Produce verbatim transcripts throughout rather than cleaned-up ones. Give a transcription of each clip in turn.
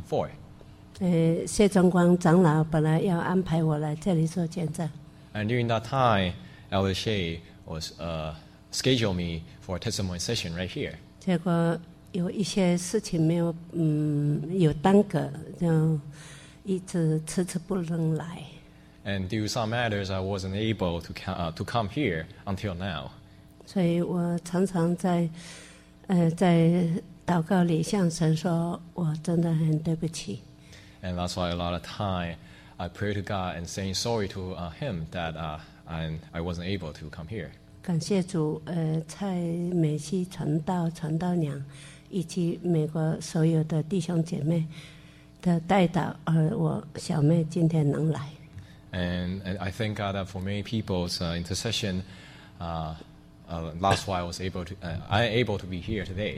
four. 呃，谢忠光长老本来要安排我来这里做见证， And during that time, Elder Shea was uh, scheduled me for a testimony session right here. 结果有一些事情没有，嗯，有耽搁，就一直迟迟不能来。 And due to some matters, I wasn't able to, co- uh, to come here until now. 所以我常常在，呃，在祷告里向神说，我真的很对不起。 And that's why a lot of time I pray to God and saying sorry to uh, Him that uh, I, I wasn't able to come here. 感谢主，呃，蔡美希传道、传道娘，以及美国所有的弟兄姐妹的带导，而我小妹今天能来。 And, and I thank God that for many people's uh, intercession, uh, uh, that's why I was able to, uh, I am able to be here today.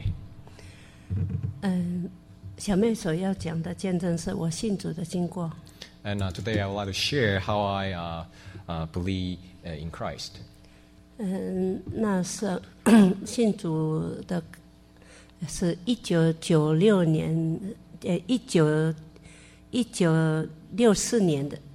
嗯，小妹所要讲的见证是我信主的经过。 And uh, today I would like to share how I uh, uh, believe uh, in Christ. 嗯，那是信主的，是一九九六年，呃，一九一九六四年的。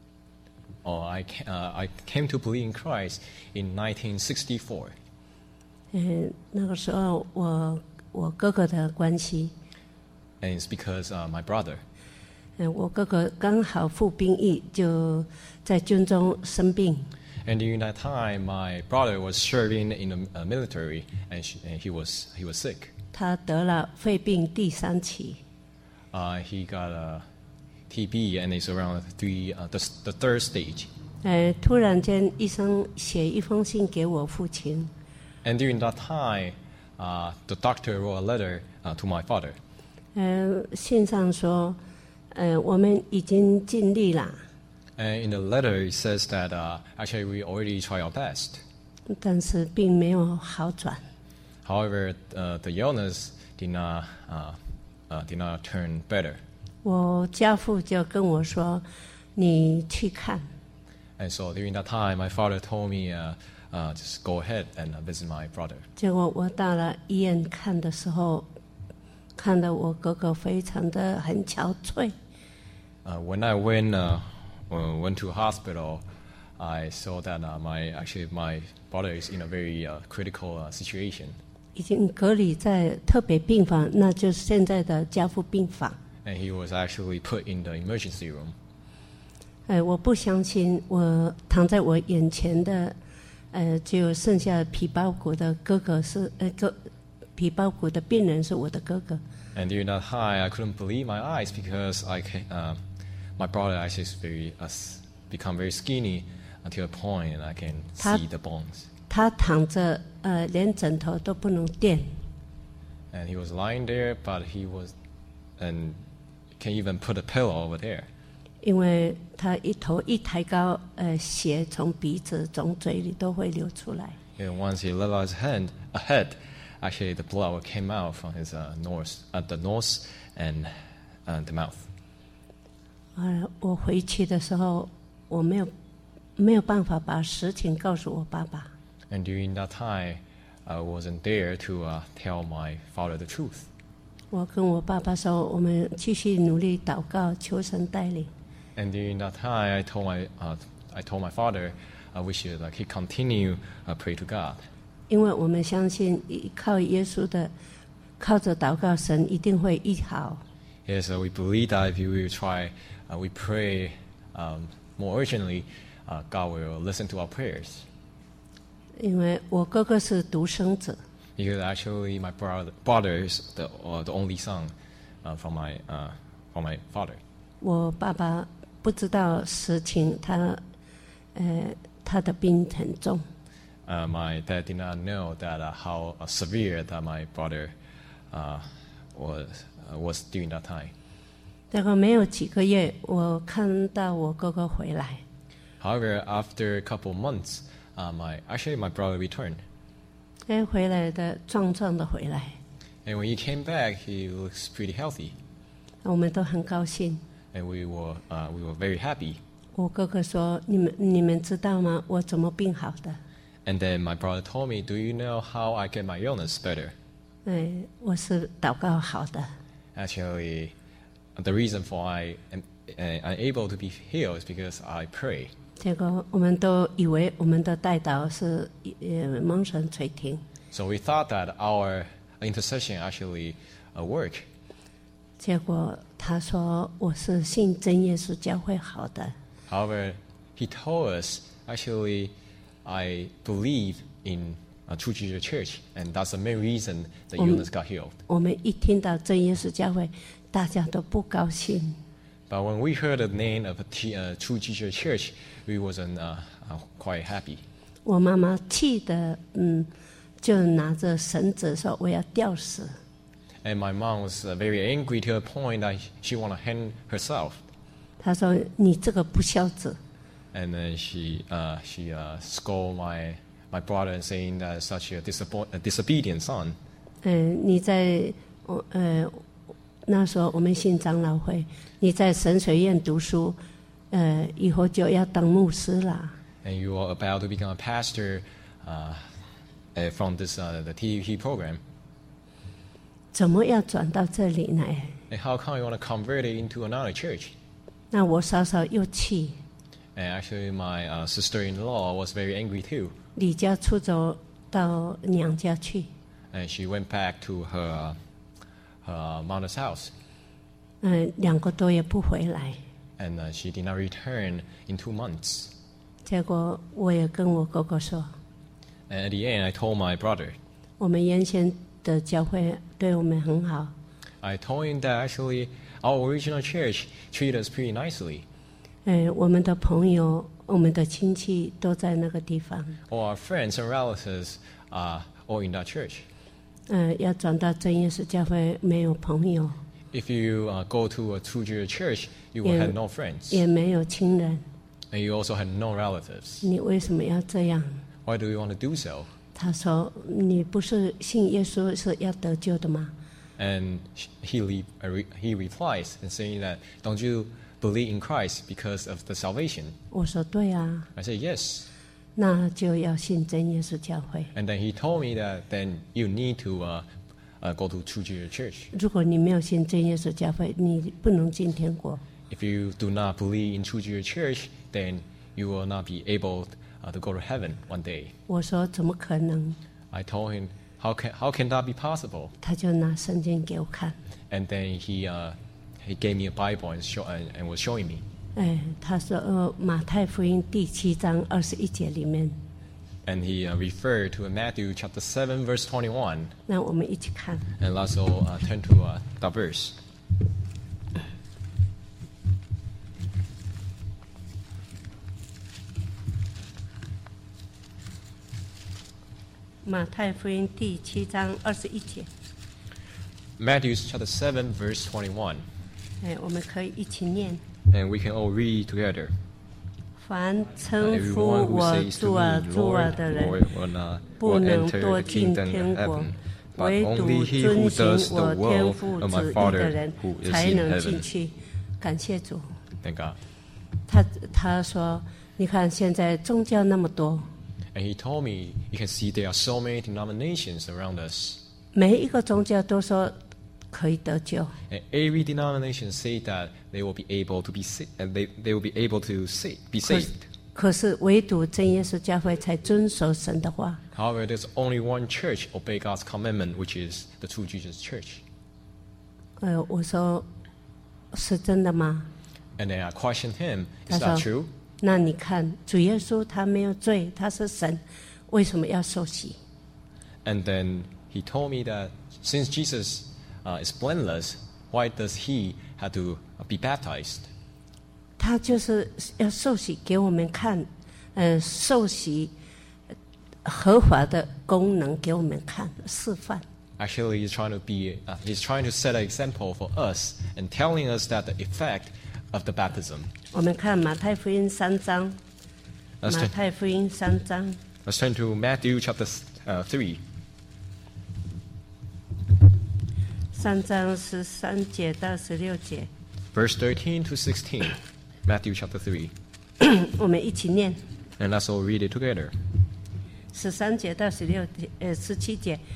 Oh, I, ca- uh, I came to believe in Christ in nineteen sixty-four. 嗯，那个时候我我哥哥的关系， And it's because uh, my brother, 嗯，我哥哥刚好服兵役，就在军中生病， and during that time, my brother was serving in the uh, military, and, she, and he was he was sick. 他得了肺病第三期， Uh, he got a T B, and it's around three, uh, the, the third stage. 呃，突然间医生写一封信给我父亲， And during that time, uh, the doctor wrote a letter uh, to my father. 呃，信上说，呃，我们已经尽力了， And in the letter, it says that uh, actually we already tried our best. 但是并没有好转。 However, uh, the illness did not uh, uh, did not turn better. 我家父就跟我说：“你去看。” And so during that time, my father told me, uh, uh, just go ahead and uh, visit my brother. 结果我到了医院看的时候，看到我哥哥非常的很憔悴。 Uh, when I went uh, uh, went to hospital, I saw that uh, my actually my brother is in a very uh, critical uh, situation. 已经隔离在特别病房，那就是现在的家父病房。 And he was actually put in the emergency room. 哎，我不相信，我躺在我眼前的，呃，就剩下皮包骨的哥哥是，呃，哥，皮包骨的病人是我的哥哥。 And during that time, I couldn't believe my eyes because I ca- uh, my brother actually is very uh, s- become very skinny until a point, and I can Ta- see the bones. 他躺着，呃，连枕头都不能垫。 And he was lying there, but he was, and can't even put a pillow over there. 因为他一头一抬高，呃，血从鼻子、从嘴里都会流出来。 And once he let out his hand ahead, actually the blood came out from his uh, nose, at the nose and uh, the mouth. 呃，我回去的时候，我没有没有办法把实情告诉我爸爸。 And during that time, I wasn't there to uh, tell my father the truth. 我跟我爸爸说，我们继续努力祷告，求神带领。 And during that time, I told my uh, I told my father uh, we should like he continue uh, pray to God. 因为我们相信，依靠耶稣的，靠着祷告，神一定会医好。 Yes, uh, we believe that if we will try, uh, we pray um, more urgently, uh, God will listen to our prayers. 因为我哥哥是独生子， Because actually, my brother, brother is the uh, the only son uh, from my uh, from my father. 我爸爸不知道实情，他，呃，他的病很重。 Uh, my dad did not know that uh, how uh, severe that my brother uh, was uh, was during that time. 大概没有几个月，我看到我哥哥回来， However, after a couple months, uh, my actually my brother returned, 哎，回来的壮壮的回来， and when he came back, he looks pretty healthy, 我们都很高兴。 and we were uh, we were very happy. 我哥哥说：“你们你们知道吗？我怎么病好的？ And then my brother told me, "Do you know how I get my illness better?" 哎，我是祷告好的。 Actually, the reason for I am uh, unable to be healed is because I pray. 结果我们都以为我们的代祷是呃蒙神垂听， So we thought that our intercession actually uh, work. 结果他说我是信真耶稣教会好的， However, he told us, actually, I believe in a True Jesus Church, and that's the main reason the Um, illness got healed. 我们一听到真耶稣教会，大家都不高兴。 But when we heard the name of a T, uh, True Jesus Church, we wasn't uh, uh, quite happy. 我妈妈气的，嗯，就拿着绳子说我要吊死。 And my mom was uh, very angry to a point that she want to hang herself. 她说你这个不孝子， And then she uh, she uh, scolded my my brother and saying that such a, disappoint, a disobedient son. 嗯，你在我呃那时候我们信长老会，你在神学院读书，呃，以后就要当牧师啦。 And you are about to become a pastor uh, uh, from this uh, the T V P program. 怎么要转到这里来？ And how come you want to convert it into another church? 那我嫂嫂又气， And actually, my uh, sister-in-law was very angry too. 离家出走到娘家去。 And she went back to her her mother's house. 嗯，两个多月不回来。 And uh, she did not return in two months. 结果我也跟我哥哥说， And at the end, I told my brother, 我们原先的教会对我们很好， I told him that actually our original church treated us pretty nicely. 嗯，我们的朋友、我们的亲戚都在那个地方。 All our friends and relatives are all in that church. 嗯，要转到真耶稣教会没有朋友， If you uh, go to a True Jesus church, you will Yeah. have no friends. 也没有亲人， And you also have no relatives. 你为什么要这样？ Why do you want to do so? 他说：“你不是信耶稣是要得救的吗？ And he, re- uh, re- he replies and saying that, don't you believe in Christ because of the salvation? 我说：“对啊， I said, yes. 那就要信真耶稣教会。 And then he told me that then you need to uh, uh, go to True Jesus Church. 如果你没有信真耶稣教会，你不能进天国。 If you do not believe in True Jesus Church, then you will not be able uh, to go to heaven one day. ” 我说：“怎么可能 I told him, how can, how can that be possible?？” 他就拿圣经给我看， And then he, uh, he gave me a Bible and, show, and, and was showing me. 哎，他说：“呃，马太福音第七章二十一节里面， And he uh, referred to Matthew chapter seven, verse twenty-one. 那我们一起看。 And let's all uh, turn to uh, that verse. 马太福音第七章二十一节， Matthew chapter seven, verse twenty-one. 哎，我们可以一起念。 And we can all read together. 凡称呼 Everyone who 我 says 主 to 啊 me, 主啊 Lord, 的人， Lord, will not 不 will 能 enter 多 the 进 kingdom 天 of 国 heaven, 唯 but 独 only he 遵 who 行 does 我 the 天 will 父 of 旨 my 意的 Father 人 who is 才 in 能进 heaven. 去。感谢主。 Thank God. 他他说：“你看现在宗教那么多， And he told me, you can see there are so many denominations around us. 每一个宗教都说可以得救， And every denomination say that they will be able to be sa- and they, they will be able to sa- be 可 saved. 可是唯独真耶稣教会才遵守神的话。 However, there's only one church obey God's commandment, which is the True Jesus Church. 呃，我说是真的吗？ And then I questioned him, 他 is that 说 true?：“ 那你看主耶稣他没有罪，他是神，为什么要受洗？ And then he told me that since Jesus uh, is blameless, why does he have to be baptized? 他就是要受洗给我们看，呃，受洗呃合法的功能给我们看示范。 Actually, he's trying to be, uh, he's trying to set an example for us and telling us that the effect of the baptism. 我们看马太福音三章， Let's 马 turn, 太福音三章 let's turn to Matthew chapter uh, three. 三章十三节到十六节， Verse thirteen to sixteen, Matthew chapter three. 我们一起念 And let's all read it together. 十三节到十六节，呃，十七节。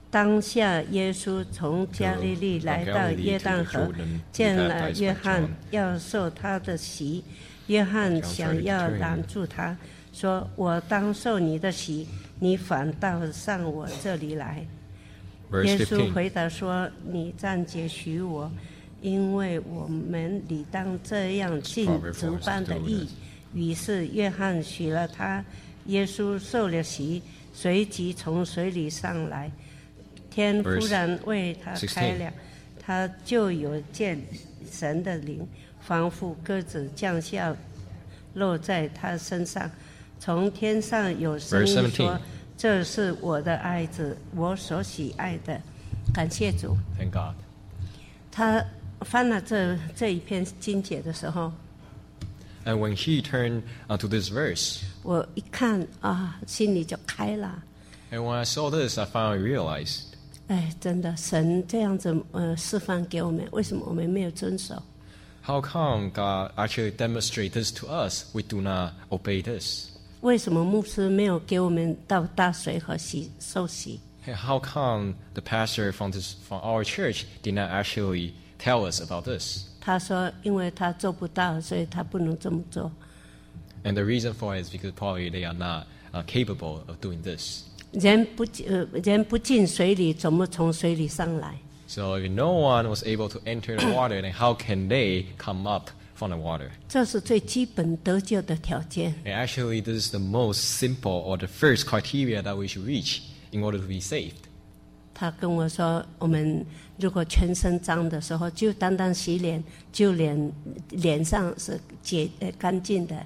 当下耶稣从加利利来到约旦河，见了约翰，要受他的洗。约翰想要拦住他，说：“我当受你的洗，你反倒上我这里来。”耶稣回答说：“你暂且许我，因为我们理当这样尽足般的义。”于是约翰许了他，耶稣受了洗，随即从水里上来，天忽然为他开了，他就有见神的灵，仿佛鸽子降下，落在他身上。从天上有声音说：“这是我的爱子，我所喜爱的。”感谢主。 Thank God. 他翻了这这一篇经节的时候， And when he turned uh, to this verse, 我一看啊，心里就开了。 and when I saw this, I finally realized, 哎，真的，神这样子呃示范给我们，为什么我们没有遵守？ how come God actually demonstrates this to us? We do not obey this. 为什么牧师没有给我们到大水和洗受洗？ And how come the pastor from this from our church did not actually tell us about this? 他说，因为他做不到，所以他不能这么做。 And the reason for it is because probably they are not uh, capable of doing this. 人不呃人不进水里，怎么从水里上来？ So if no one was able to enter the water, then how can they come up from the water? 这是最基本得救的条件。 And actually, this is the most simple or the first criteria that we should reach in order to be saved. 他跟我说，我们如果全身脏的时候，就单单洗脸，就脸脸上是洁呃干净的。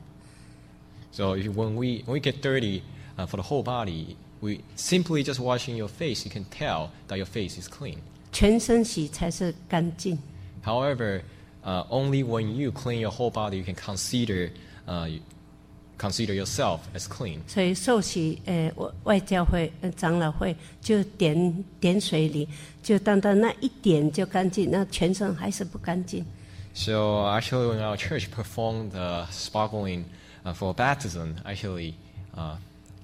So if, when we when we get dirty uh, for the whole body, we simply just washing your face, you can tell that your face is clean. 全身洗才是干净。 However, uh, only when you clean your whole body, you can consider uh, consider yourself as clean. 所以受洗，呃，外教会、呃、长老会就点点水里，就单单那一点就干净，那全身还是不干净。 So actually, when our church performed the sparkling uh, for baptism, actually, uh,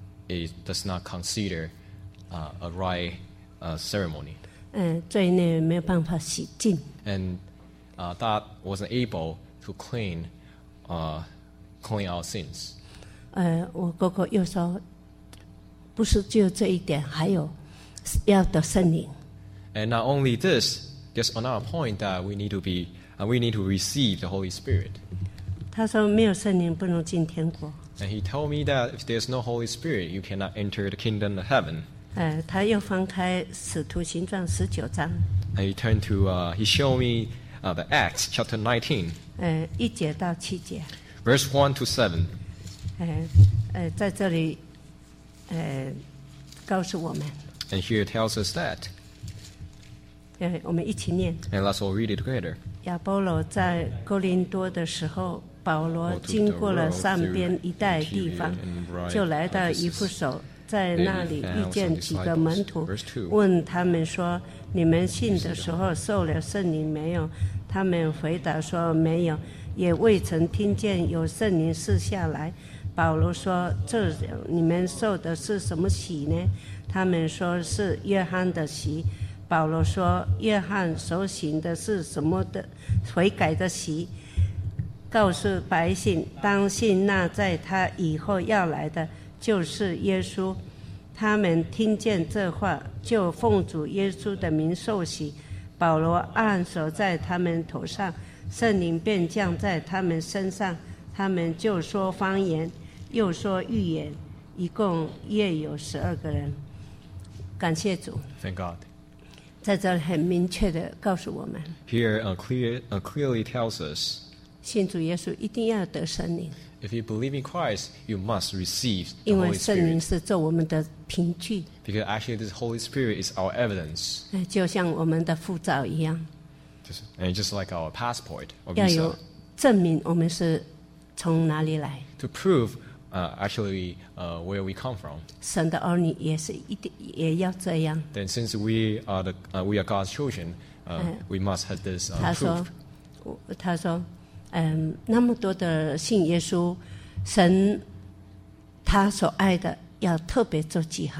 it does not consider uh, a right uh, ceremony. 嗯，罪孽没有办法洗净。 And uh, that wasn't able to clean uh, clean our sins. 呃，我哥哥又说，不是只有这一点，还有要得圣灵。 And not only this, there's another point that we need to be uh, we need to receive the Holy Spirit. 他说没有圣灵不能进天国。 And he told me that if there's no Holy Spirit, you cannot enter the kingdom of heaven. 呃，他又翻开使徒行传十九章， And he turned to uh, he showed me uh, the Acts chapter nineteen, 呃，一节到七节， verse one to seven. 呃呃，在这里，呃，告诉我们， And here it tells us that. 呃，我们一起念。 And let's all read it together. 亚波罗在哥林多的时候，保罗经过了上边一带地方，就来到以弗所，在那里遇见几个门徒，问他们说：“你们信的时候受了圣灵没有？”他们回答说：“没有，也未曾听见有圣灵赐下来。”保罗说：“这你们受的是什么洗呢？”他们说是约翰的洗。保罗说：“约翰所行的是什么的悔改的洗？告诉百姓，当信那在他以后要来的，就是耶稣。”他们听见这话，就奉主耶稣的名受洗。保罗按手在他们头上，圣灵便降在他们身上，他们就说方言，又说预言，一共约有十二个人。感谢主。 Thank God. 在这里很明确的告诉我们， Here uh, clear, uh, clearly tells us, 信主耶稣一定要得圣灵， if you believe in Christ, you must receive the 因为 Holy 圣灵 Spirit. 是做我们的凭据， Because actually this Holy Spirit is our evidence. 呃就像我们的护照一样， Just, and just like our passport or 要有 visa. 证明我们是从哪里来。 To prove uh, actually uh, where we come from. 神的儿女也是一定也要这样。 Then since we are, the, uh, we are God's children, uh, we must have this uh, 他说 proof.， 我他说，嗯，那么多的信耶稣，神他所爱的要特别做记号。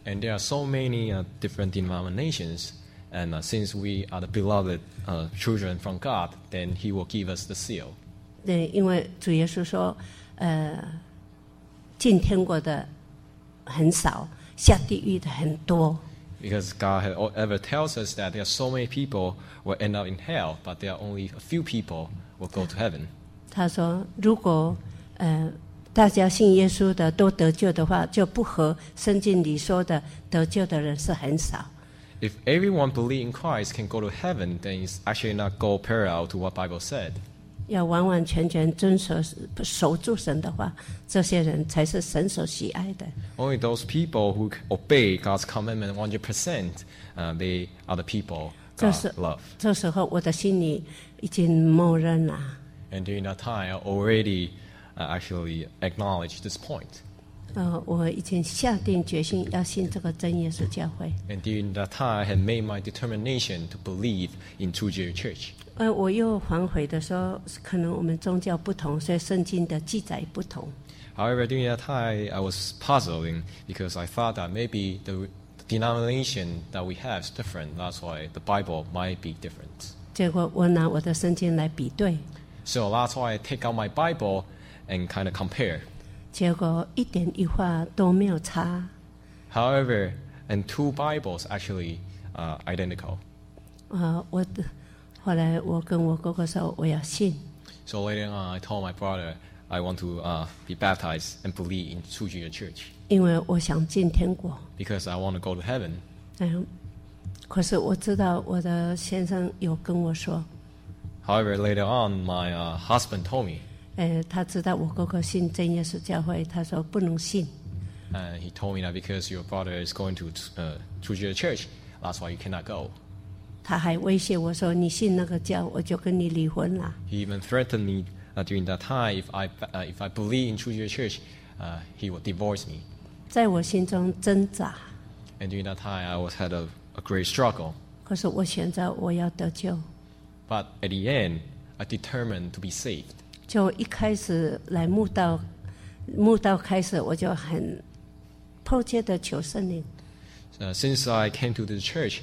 And there are so many uh, different denominations. And uh, since we are the beloved uh, children from God, then He will give us the seal. 对，因为主耶稣说，呃，进天国的很少，下地狱的很多。 Because God had ever tells us that there are so many people will end up in hell, but there are only a few people will go to heaven. 他说，如果呃大家信耶稣的都得救的话，就不合圣经里说的得救的人是很少。 If everyone believe in Christ can go to heaven, then it's actually not go parallel to what Bible said. 要完完全全遵守守住神的话，这些人才是神所喜爱的。 Only those people who obey God's commandment one hundred percent, uh, they are the people God 这 love. 这时候我的心里已经默认了。 And during that time, I already uh, actually acknowledged this point. 呃，我已经下定决心要信这个真耶稣教会。 And during that time, I had made my determination to believe in True Jesus Church. 呃，我又反悔的说，可能我们宗教不同，所以圣经的记载不同。 However, during that time, I was puzzling because I thought that maybe the denomination that we have is different. That's why the Bible might be different. 结果我拿我的圣经来比对， So that's why I take out my Bible and kind of compare. 结果一点一画都没有差。 However, and two Bibles actually uh, identical. 呃，我的后来我跟我哥哥说我要信， So later on, I told my brother I want to uh, be baptized and believe in True Jesus Church 因为我想进天国。 because I want to go to heaven. 嗯，可是我知道我的先生有跟我说， However, later on, my uh, husband told me, 呃，他知道我哥哥信真耶稣教会，他说不能信。 and he told me that because your brother is going to uh, True Jesus Church, that's why you cannot go. 他还威胁我说：“你信那个教，我就跟你离婚了。” He even threatened me uh, during that time if I uh, if I believe in True Jesus Church, uh, he would divorce me. 在我心中挣扎， And during that time, I was had a, a great struggle. 可是我选择我要得救。 But at the end, I determined to be saved. 就一开始来慕道，慕道开始我就很迫切的求圣灵。 Uh, since I came to the church,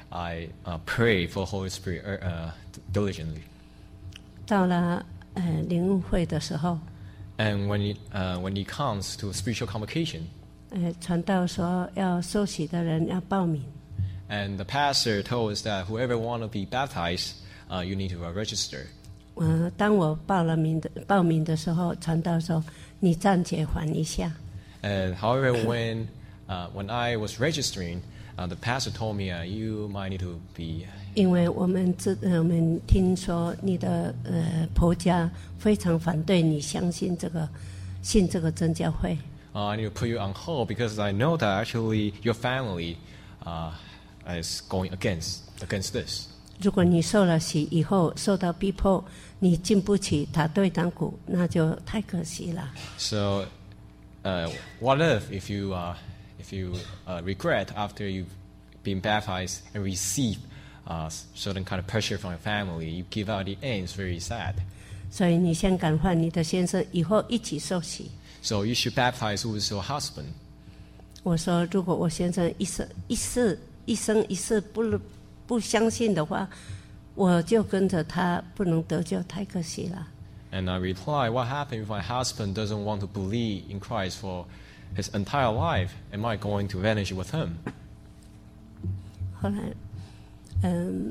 I uh, pray for the Holy Spirit uh, diligently. 到了呃灵恩会的时候， And when it, uh, when it comes to spiritual convocation, 呃传道说要受洗的人要报名。 and the pastor told us that whoever want to be baptized, uh, you need to uh, register. 呃，当我报了名的报名的时候，传道说你暂且缓一下。 And however, when uh, when I was registering, uh, the pastor told me uh, you might need to be. 因为我们知，呃我们听说你的呃婆家非常反对你相信这个，信这个真教会。 Uh, I need to put you on hold because I know that actually your family uh, is going against against this. 如果你受了洗以后受到逼迫，你经不起打对打鼓，那就太可惜了。 So, uh, what if if you uh, if you uh, regret after you've been baptized and receive uh, certain kind of pressure from your family, you give out the end, it's very sad. 所以你先感化你的先生，以后一起受洗。 So you should baptize with your husband. 我说，如果我先生一生一世一生一世不不相信的话，我就跟着他不能得救，太可惜了。 And I reply, what happened if my husband doesn't want to believe in Christ for his entire life? Am I going to vanish with him? 后来，嗯，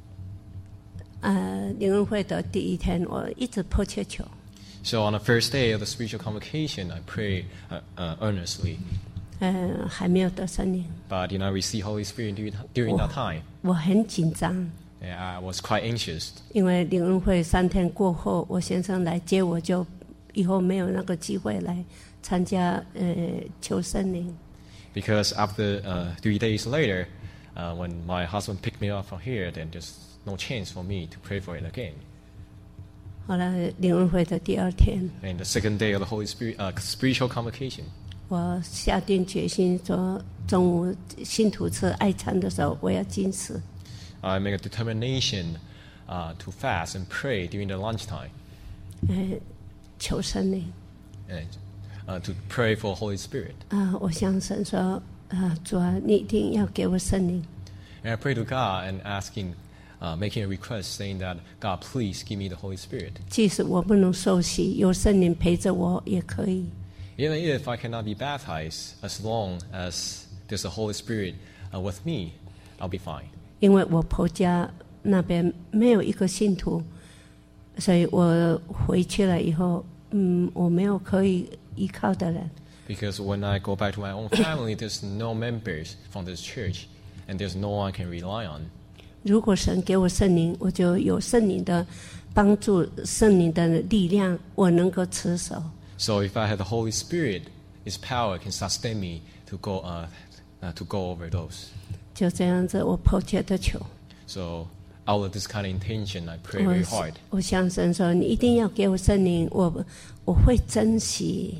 呃，灵恩会的第一天，我一直迫切求， So on the first day of the spiritual convocation, I pray uh, uh, earnestly, 呃，还没有得圣灵， but did not receive Holy Spirit during, during that time. 我很紧张， Yeah, I was quite anxious 因为灵恩会三天过后，我先生来接我就，以后没有那个机会来参加呃求圣灵。 because after uh, three days later, uh, when my husband picked me up from here, then there's no chance for me to pray for it again. 后来灵恩会的第二天， And the second day of the Holy Spirit uh, spiritual convocation, 我下定决心说，中午信徒吃爱餐的时候，我要禁食。 I make a determination uh, to fast and pray during the lunchtime, 呃，求圣灵 and uh, to pray for Holy Spirit. 啊、我向神说， 啊，主啊，你一定要给我圣灵。 And I pray to God and asking, uh, making a request saying that, God, please give me the Holy Spirit. 即使我不能受洗，有圣灵陪着我也可以。 Even if I cannot be baptized, as long as there's a Holy Spirit uh, with me, I'll be fine. 因为我婆家那边没有一个信徒，所以我回去了以后，嗯，我没有可以依靠的人。 Because when I go back to my own family, there's no members from this church, and there's no one I can rely on. 如果神给我圣灵，我就有圣灵的帮助，圣灵的力量，我能够持守。 So if I have the Holy Spirit, His power can sustain me to go uh, uh, to go over those. 就这样子，我迫切的求。 So out of this kind of intention, I pray very 我 hard. 我向神说：“你一定要给我圣灵，我我会珍惜。”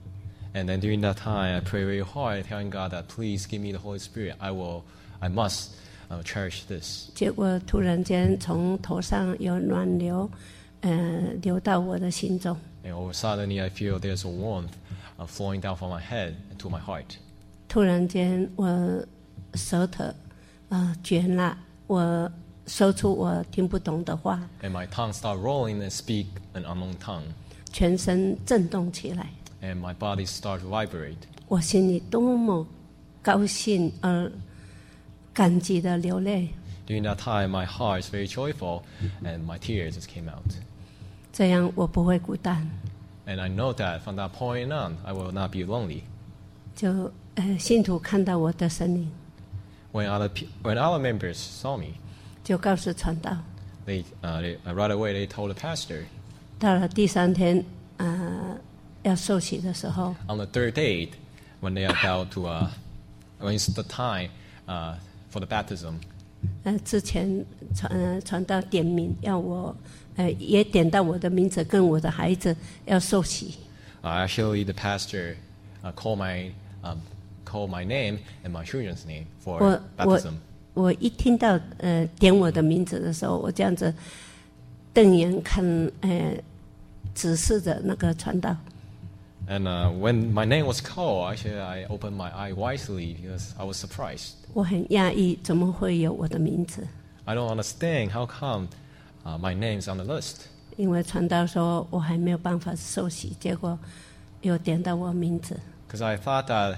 And then during that time, I pray very hard, telling God that please give me the Holy Spirit. I will, I must uh, cherish this. 结果突然间从头上有暖流，呃，流到我的心中。 And all of a suddenly, I feel there's a warmth uh, flowing down from my head to my heart. 突然间，我舌头啊、呃、卷了，我说出我听不懂的话， And my tongue started rolling and speak an unknown tongue. 全身震动起来。 And my body started to vibrate. 我心里多么高兴而感激的流泪。 During that time, my heart is very joyful, and my tears just came out. 这样我不会孤单。 And I know that from that point on, I will not be lonely. 就呃，信徒看到我的神灵， When other pe- when other members saw me, 就告诉传道。 they, uh, they uh, right away they told the pastor. 到了第三天，呃，要受洗的时候， On the third date, when they are about to, uh, when it's the time uh, for the baptism, 呃，之前传呃传道点名要我，呃，也点到我的名字，跟我的孩子要受洗。 uh, actually the pastor uh, called my um, called my name and my children's name for 我我 baptism. 我一听到呃点我的名字的时候，我这样子瞪眼看，呃，指示着那个传道。 And uh, when my name was called, actually I opened my eye wisely because I was surprised. 我很讶异，怎么会有我的名字？ I don't understand how come uh, my name's on the list. 因为传道说我还没有办法受洗，结果又点到我名字。 Because I thought that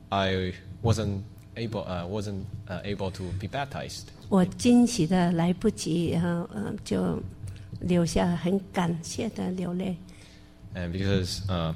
I wasn't able, uh, wasn't uh, able to be baptized. 我惊喜的来不及，然后呃就流下很感谢的流泪。 And because uh,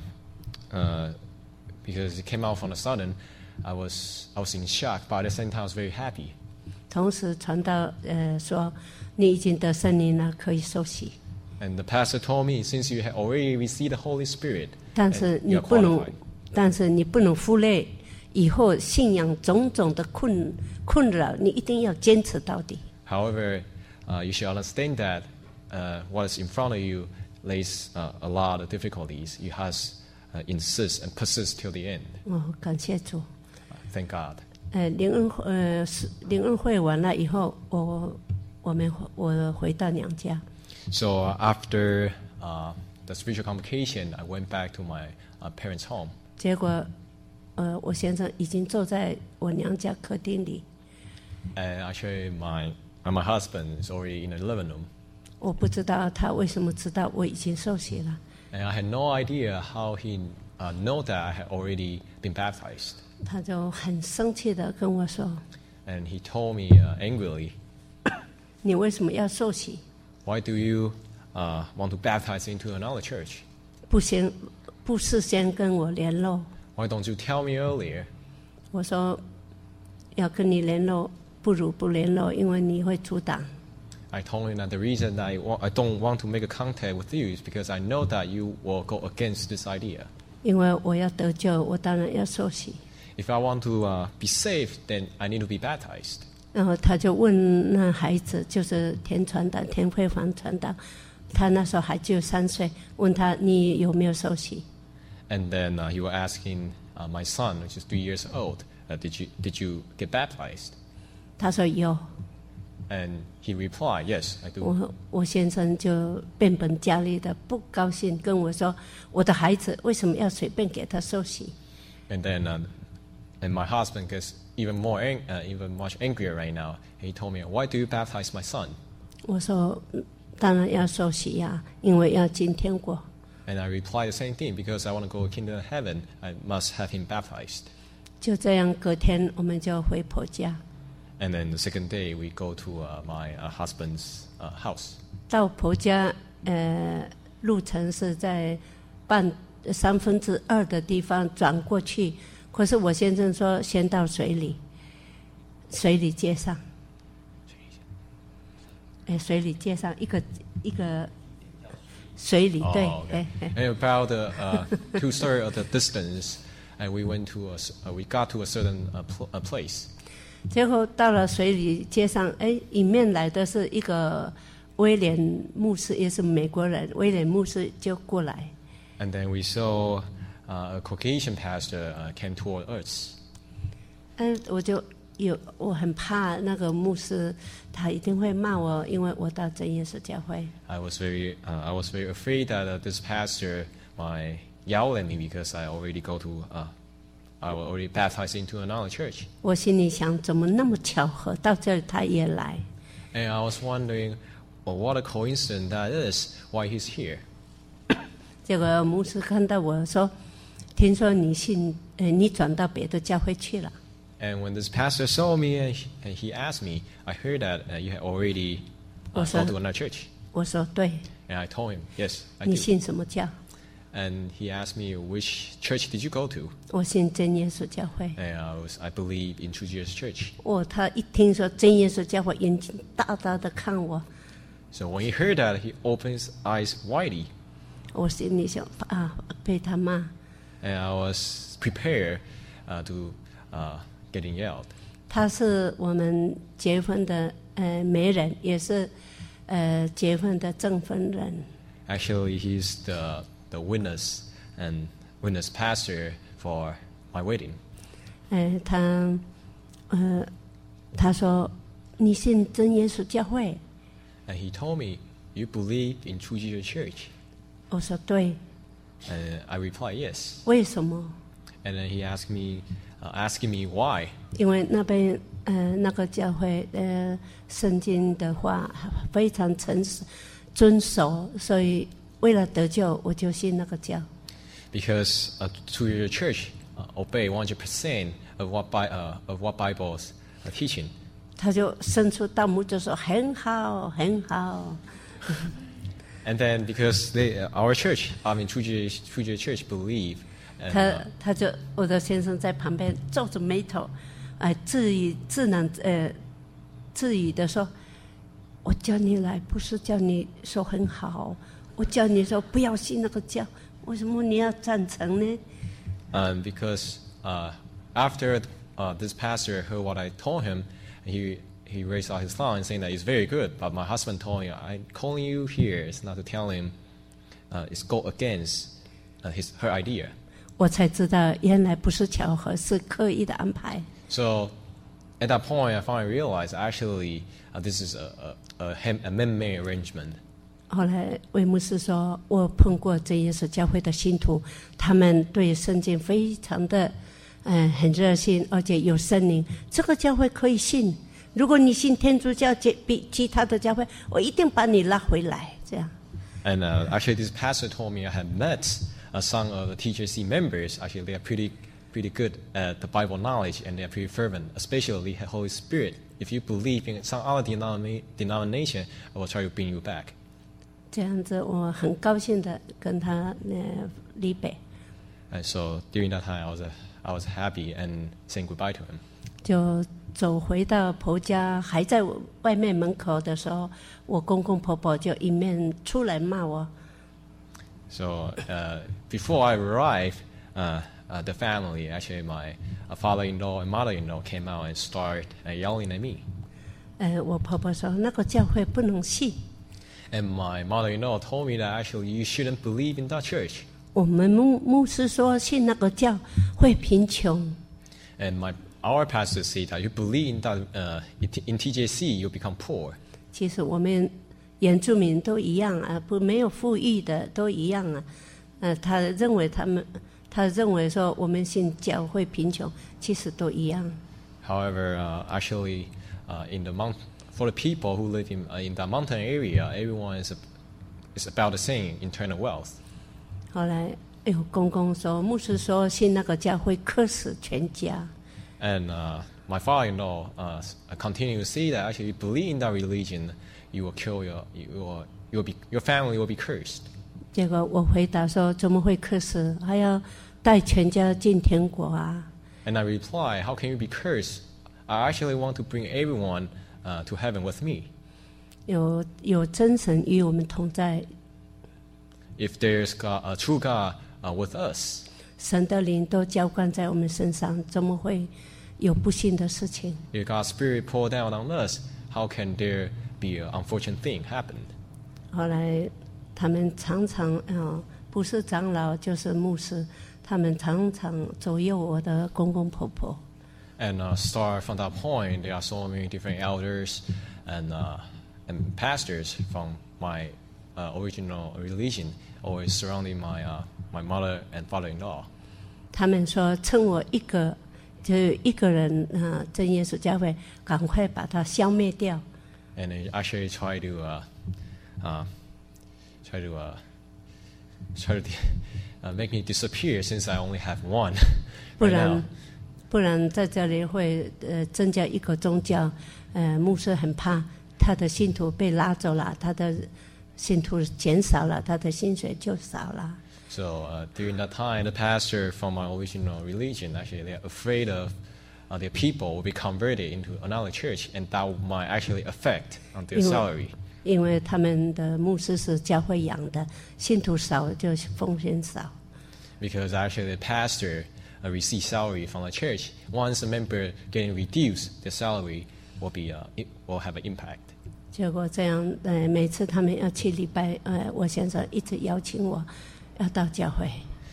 uh, because it came out from the sudden, I was I was in shock, but at the same time I was very happy. 同时传道呃说你已经得圣灵了，可以受洗。 And the pastor told me, since you have already received the Holy Spirit, 但是 and 你 you're 不能 qualified.， 但是你不能忽略以后信仰种种的困困扰，你一定要坚持到底。 However, uh, you should understand that uh, what is in front of you lays uh, a lot of difficulties. You have uh, insist and persist till the end. 哦，感谢主。 Uh, thank God. 呃，灵恩会呃是灵恩会完了以后，我我们我回到娘家。 So uh, after uh, the spiritual convocation, I went back to my uh, parents' home. 结果，呃，我先生已经坐在我娘家客厅里， And actually, my uh, my husband is already in the living room. 我不知道他为什么知道我已经受洗了。 And I had no idea how he uh, know that I had already been baptized. 他就很生气的跟我说 And he told me uh, angrily, ：“ 你为什么要受洗？ why do you uh, want to baptize into another church? 不先不事先跟我联络？” Why don't you tell me earlier? 我说：“要跟你联络，不如不联络，因为你会阻挡。 I told him that the reason that I, wa- I don't want to make a contact with you is because I know that you will go against this idea. 因为我要得救，我当然要受洗。” If I want to uh, be saved, then I need to be baptized. 然后他就问那孩子，就是田传道、田慧凡传道，他那时候还只有三岁，问他你有没有受洗？ And then uh, he was asking uh, my son, which is three years old, uh, did you did you get baptized? 他说有。 And he replied, yes, I do. 我我先生就变本加厉的不高兴，跟我说：“我的孩子为什么要随便给他受洗？” And then uh, And my husband gets even more, ang- uh, even much angrier right now. He told me, "Why do you baptize my son?" 我说，嗯当然要受洗呀，因为要进天国。 And I replied the same thing because I want to go to kingdom of heaven. I must have him baptized. 就这样，隔天我们就回婆家。 And then the second day we go to uh, my uh, husband's uh, house. 到婆家，呃，路程是在半三分之二的地方转过去。可是我先生说，先到水里，水里街上。哎，水里街上一个一个水里，对， Oh, okay. 哎哎。 And about the uh, two thirds of the distance, and we went to a, s- uh, we got to a certain uh, pl- a place. 结果到了水里街上，哎，迎面来的是一个威廉牧师，也是美国人。威廉牧师就过来， And then we saw uh, a Caucasian pastor uh, came toward us. 嗯，我就有我很怕那个牧师，他一定会骂我，因为我到真耶稣教会。 I was very, uh, I was very afraid that uh, this pastor might yell at me because I already go to, uh, I was already baptized into another church. 我心里想，怎么那么巧合，到这里他也来？ And I was wondering, well, what a coincidence that is, why he's here. 结果牧师看到我说：“听说你信，呃，你转到别的教会去了。” And when this pastor saw me and he, and he asked me, I heard that uh, you had already uh, What's gone that? to another church. 我说：“对， And I told him, yes, I 你 do. 信什么教？ And he asked me, which church did you go to? 我信真耶稣教会。” And I was, I believe in True Jesus Church. 哦，他一听说真耶稣教会，眼睛大大的看我， So when he heard that, he opened his eyes widely. 我心里想啊，被他骂。 And I was prepared uh, to uh, getting yelled. 他是我们结婚的呃媒人，也是呃结婚的证婚人。 Actually, he's the, the witness and witness pastor for my wedding. 呃，他呃他说你信真耶稣教会？ And he told me, you believe in True Jesus Church? 我说对， And I replied, yes. 为什么？ And then he asked me, uh, asking me why. 因为那边呃那个教会呃圣经的话非常诚实遵守，所以为了得救，我就信那个教。 Because uh, True Jesus Church uh, obey one hundred percent of what, Bi- uh, of what Bible's uh, teaching. 他就伸出大拇指说很好，很好。 And then because they, uh, our church, I mean True Jesus, True Jesus Church believe, and, 他 uh, 他就我的先生在旁边皱着眉头，哎、自语自难呃自语的说：“我叫你来不是叫你说很好，我叫你说不要信那个教，为什么你要赞成呢？” um, because uh, after uh, this pastor heard what I told him, he he raised out his tongue saying that it's very good. But my husband told me, I'm calling you here is not to tell him uh, it's go against uh, his her idea. 我才知道原来不是巧合，是刻意的安排。 So at that point, I finally realized actually uh, this is a, a, a, hem- a man-made arrangement. 后来魏牧师说，我碰过真耶稣教会的信徒，他们对圣经非常的，嗯、呃，很热心，而且有圣灵。这个教会可以信，如果你信天主教，比其他的教会，我一定把你拉回来。这样， And uh, actually, this pastor told me I had met uh, some of the T J C members. Actually, they are pretty pretty good at the Bible knowledge and they are pretty fervent, especially the Holy Spirit. If you believe in some other denomina- denomination, I will try to bring you back. 这样子我很高兴的跟他呃离别， And so during that time, I was uh, I was happy and saying goodbye to him. 就走回到婆家，还在外面门口的时候，我公公婆婆就迎面出来骂我。 So uh, before I arrived, uh, uh, the family, actually my uh, father-in-law and mother-in-law, came out and started uh, yelling at me. 呃，我婆婆说那个教会不能信， And my mother-in-law told me that actually you shouldn't believe in that church. 我们牧牧师说信那个教会贫穷。 And my our pastor said that you believe in that uh, in T J C you become poor. 其实我们原住民都一样啊，不没有富裕的都一样啊。呃，他认为他们他认为说我们信教会贫穷，其实都一样。 However, uh, actually, uh, in the mount, for the people who live in uh, in that mountain area, everyone is is about the same internal wealth. 后来，哎呦，公公说，牧师说信那个教会克死全家。 And uh, my father-in-law uh, continued to say that actually, you believe in that religion, you will kill your you will you will be your family will be cursed. 结果我回答说，怎么会克死？还要带全家进天国啊？ And I reply, how can you be cursed? I actually want to bring everyone uh, to heaven with me. 有有真神与我们同在， If there's God, a true God uh, with us, 神的灵都浇灌在我们身上，怎么会有不幸的事情？ if God's Spirit pour down on us, how can there be an unfortunate thing happen? 后来他们常常啊、呃，不是长老就是牧师，他们常常左右我的公公婆婆。 And uh, start from that point, there are so many different elders and uh, and pastors from my uh, original religion always surrounding my uh, my mother and father-in-law. 他们说趁我一个就一个人啊、呃，真耶稣教会，赶快把它消灭掉。 And they actually try to uh, uh, try to uh, try to uh, make me disappear since I only have one 不 right 然 now. 不然在这里会呃增加一个宗教，呃牧师很怕他的信徒被拉走了，他的信徒减少了，他的薪水就少了。 So uh, during that time, the pastor from my original religion actually they're afraid of uh, their people will be converted into another church, and that might actually affect on their 因为 salary. 因为他们的牧师是教会养的，信徒少就奉献少。 Because actually the pastor uh, receives salary from the church. Once a member getting reduced, the salary will be uh, it will have an impact. 结果这样，呃，每次他们要去礼拜，呃，我先生一直邀请我要到教会。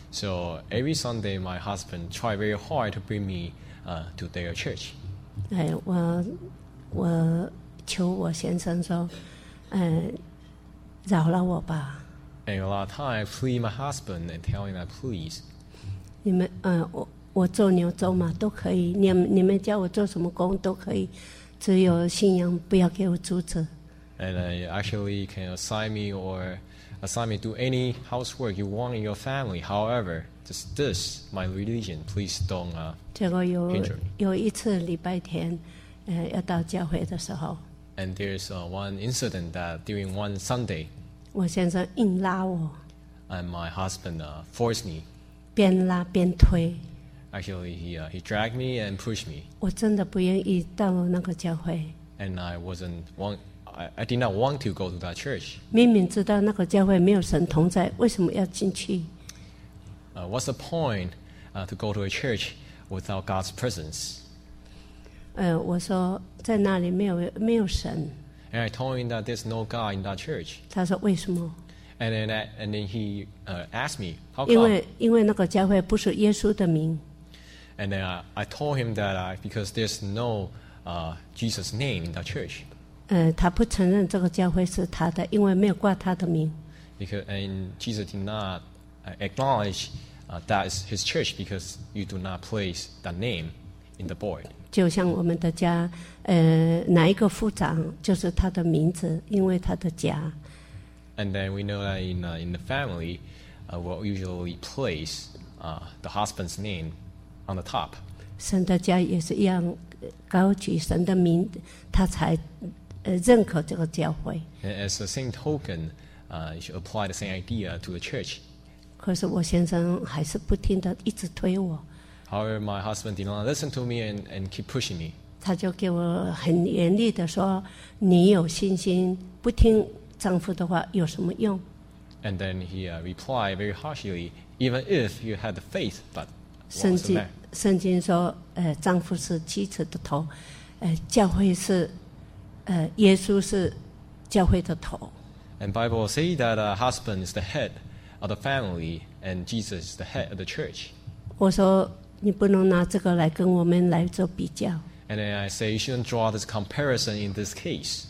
So every Sunday, my husband tried very hard to bring me uh, to their church. 哎，我我求我先生说，呃，饶了我吧。 And a lot of time, I plead my husband and tell him that please. 你们，呃，我我做牛做马都可以，你们你们叫我做什么工都可以，只有信仰不要给我阻止。 And uh, actually can assign me or assign me to any housework you want in your family. However, just this, my religion, please don't uh, 结果有 hinder me. 有一次礼拜天，呃，要到教会的时候， And there's uh, one incident that during one Sunday, 我先生硬拉我， and my husband uh, forced me. 边拉边推， Actually, he uh, he dragged me and pushed me, 我真的不愿意到那个教会。 and I wasn't want. I, I did not want to go to that church. 明明知道那个教会没有神同在，为什么要进去？ Uh, what's the point uh, to go to a church without God's presence? 呃，我说在那里没有没有神。 And I told him that there's no God in that church. 他说为什么？ And then, that, and then he uh, asked me, how 因 come? 为因为那个教会不是耶稣的名。 And then I, I told him that uh, because there's no uh, Jesus' name in that church. 呃，他不承认这个教会是他的，因为没有挂他的名。 Because, and Jesus did not uh, acknowledge uh, that is his church because you do not place that name in the board. 就像我们的家，呃，哪一个副长就是他的名字，因为他的家。 And then we know that in, uh, in the family, uh, we'll usually place uh, the husband's name on the top. 神的家也是一样，呃高举神的名，他才呃认可这个教会。 And as the same token, uh, you should apply the same idea to the church. 可是我先生还是不停的一直推我， However, my husband did not listen to me and, and keep pushing me. 他就给我很严厉的说：“你有信心，不听丈夫的话有什么用？” And then he uh, replied very harshly, even if you had the faith, but 圣 what's the 经 matter? 圣经说，呃，丈夫是妻子的头，呃，教会是，呃，耶稣是教会的头。 And Bible say that a husband is the head of the family and Jesus is the head of the church. 我说你不能拿这个来跟我们来做比较。 And then I say you shouldn't draw this comparison in this case.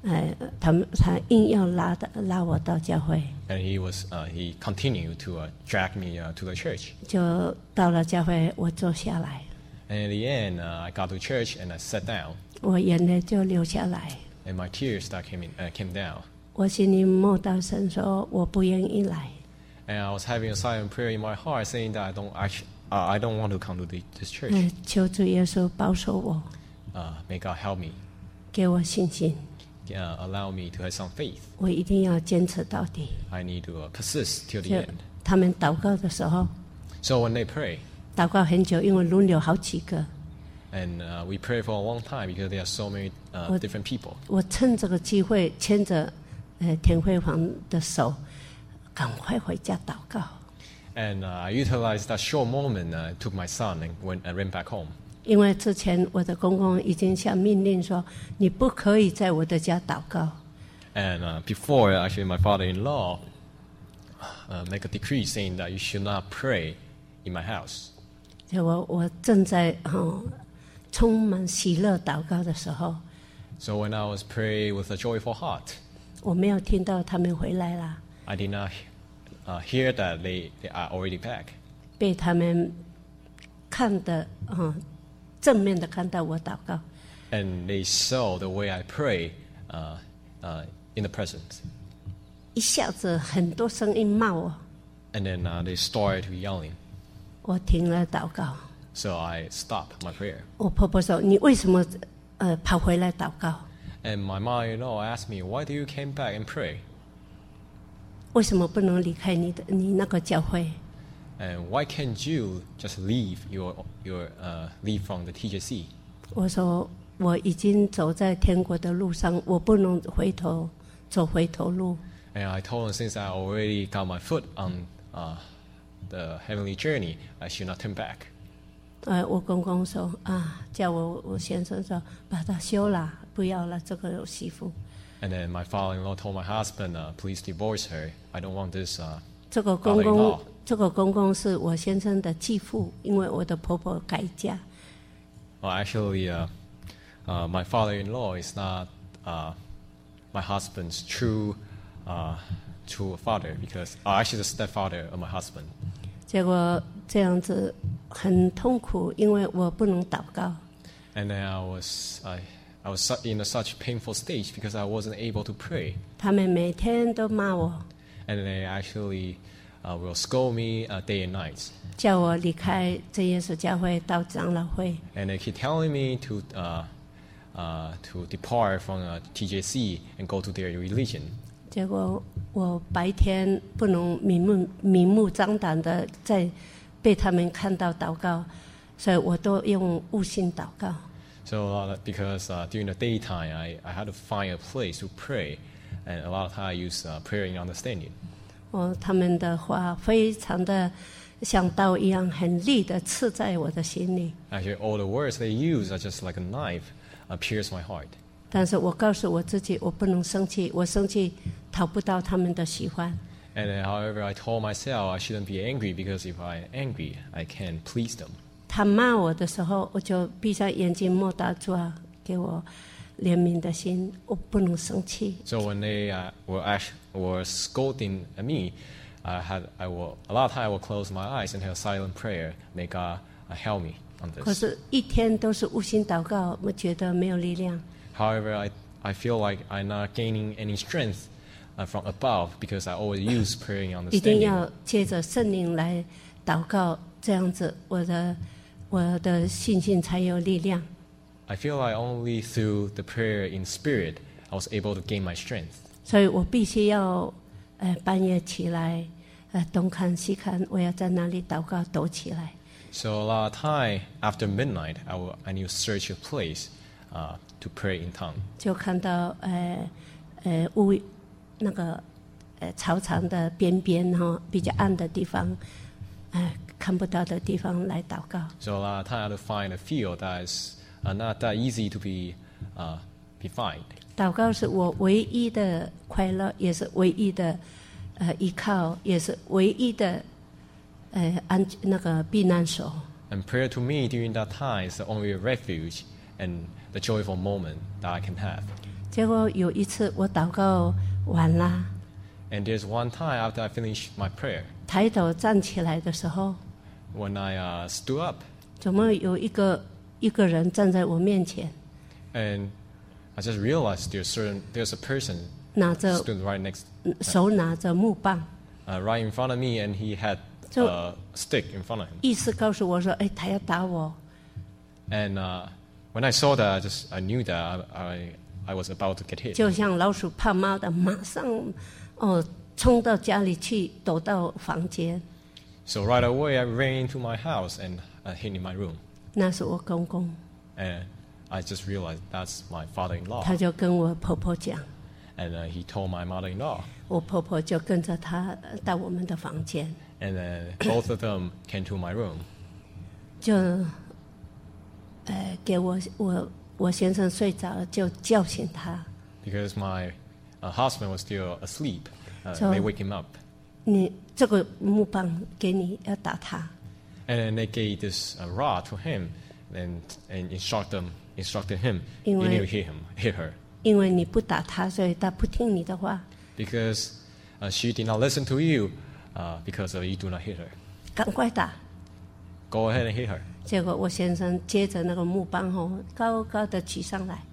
呃，他们他硬要拉的拉我到教会， And he was uh, he continued to uh, drag me uh, to the church. 就到了教会，我坐下来， And in the end, uh, I got to church and I sat down, 我眼泪就流下来。 and my tears that came in, uh, came down. 我心里默祷神说，我不愿意来。 And I was having a silent prayer in my heart, saying that I don't actually, uh, I don't want to come to the, this church. 嗯，求主耶稣保守我， Uh, may God help me, 给我信心， uh, allow me to have some faith. 我一定要坚持到底。 I need to uh, persist till the 就 end. 他们祷告的时候， So when they pray, 祷告很久，因为轮流好几个， and uh, we pray for a long time because there are so many uh, What- different people. 我趁这个机会牵着呃田慧煌的手，赶快回家祷告。 And uh, I utilized that short moment, uh, took my son and went and ran back home. 因为之前我的公公已经下命令说，你不可以在我的家祷告。 And uh, before, actually, my father-in-law uh, make a decree saying that you should not pray in my house. 就我我正在哦充满喜乐祷告的时候， So when I was praying with a joyful heart, 我没有听到他们回来了， I did not uh, hear that they, they are already back. 被他们看的嗯正面的看到我祷告， And they saw the way I pray uh, uh, in the presence. 一下子很多声音骂我， And then uh, they started yelling. 我停了祷告。 So I stopped my prayer. 我婆婆说：“你为什么呃跑回来祷告？ And my mother-in-law asked me, why do you came back and pray? 为什么不能离开你的你那个教会？” And why can't you just leave your, your uh, leave from the T J C? 我说：“我已经走在天国的路上，我不能回头走回头路。 And I told him since I already got my foot on uh, the heavenly journey, I should not turn back. ” 呃，我公公说：“啊，叫我我先生说把它休了，不要了，这个媳妇。 And then my father-in-law told my husband, uh, please divorce her. I don't want this. Uh, 这个公 Father-in-law 公，这个公公是我先生的继父，因为我的婆婆改嫁。 well, actually, uh, uh, my father-in-law is not uh, my husband's true, uh, true father because uh, actually the stepfather of my husband. 结果这样子很痛苦，因为我不能祷告。 And then I was I, I was su- in a such painful stage because I wasn't able to pray. 他们每天都骂我， And they actually uh, will scold me uh, day and night. 叫我离开真耶稣教会到长老会。 And they keep telling me to uh, uh, to depart from uh, T J C and go to their religion. 结果我白天不能明目明目张胆的在被他们看到祷告，所以我都用悟性祷告。 So a lot of, because uh, during the daytime, I, I had to find a place to pray. And a lot of time I use uh, prayer in understanding. 哦，他们的话非常的像刀一样，很利的刺在我的心里。 Actually, all the words they use are just like a knife, uh, pierce my heart. 但是我告诉我自己，我不能生气，我生气讨不到他们的喜欢。 And then, however, I told myself I shouldn't be angry because if I'm angry, I can please them. 他骂我的时候，我就闭上眼睛默祷主啊，给我怜悯的心，我不能生气。 So when they uh, were actually, were scolding at me, I had I will a lot of time I will close my eyes and have a silent prayer. May God uh, help me on 可 this. 是，一天都是悟性祷告，我觉得没有力量。 However, I I feel like I'm not gaining any strength uh, from above because I always use prayer and 一定 understanding. 要借着圣灵来祷告，这样子我的我的信心才有力量。 I feel like only through the prayer in spirit I was able to gain my strength. 所以我必须要呃半夜起来，呃东看西看，我要在哪里祷告躲起来。 So a lot of time after midnight, I will I need to search a place uh, to pray in tongue. 就看到呃呃屋那个呃操场的边边哈、比较暗的地方，呃看不到的地方来祷告。 So a lot of time I have to find a field that is uh, not that easy to be uh, be find. 祷告是我唯一的快乐，也是唯一的呃依靠，也是唯一的呃安那个避难所。 And prayer to me during that time is the only refuge and the joyful moment that I can have. 结果有一次我祷告完了， And there's one time after I finished my prayer, 抬头站起来的时候， when I uh, stood up, 怎么有一个一个人站在我面前， and I just realized there's certain there's a person 拿着 stood right next, 手拿着木棒， uh, right in front of me, and he had So- a stick in front of him. 意思告诉我说：“哎，他要打我。 And uh, when I saw that, I just I knew that I I, I was about to get ” hit. 就像老鼠怕猫的，马上哦冲到家里去，躲到房间。 So right away, I ran into my house and uh, hid in my room. 那是我公公， And I just realized that's my father-in-law. 他就跟我婆婆讲， And uh, he told my mother-in-law. 我婆婆就跟着他呃到我们的房间， And then both of them came to my room. 就呃给我我我先生睡着了，就叫醒他。 Because my uh, husband was still asleep. Uh, So- they wake him up. 你这个木棒给你，要打他。 And then they gave this uh, rod to him and, and instruct them, instructed him, In you need to way- hit him, hit her. 因为你不打他，所以他不听你的话， Because uh, she did not listen to you uh, because of you do not hit her. 赶快打。 Go ahead and hit her. 结果我先生接着那个木棒吼，高高的举上来，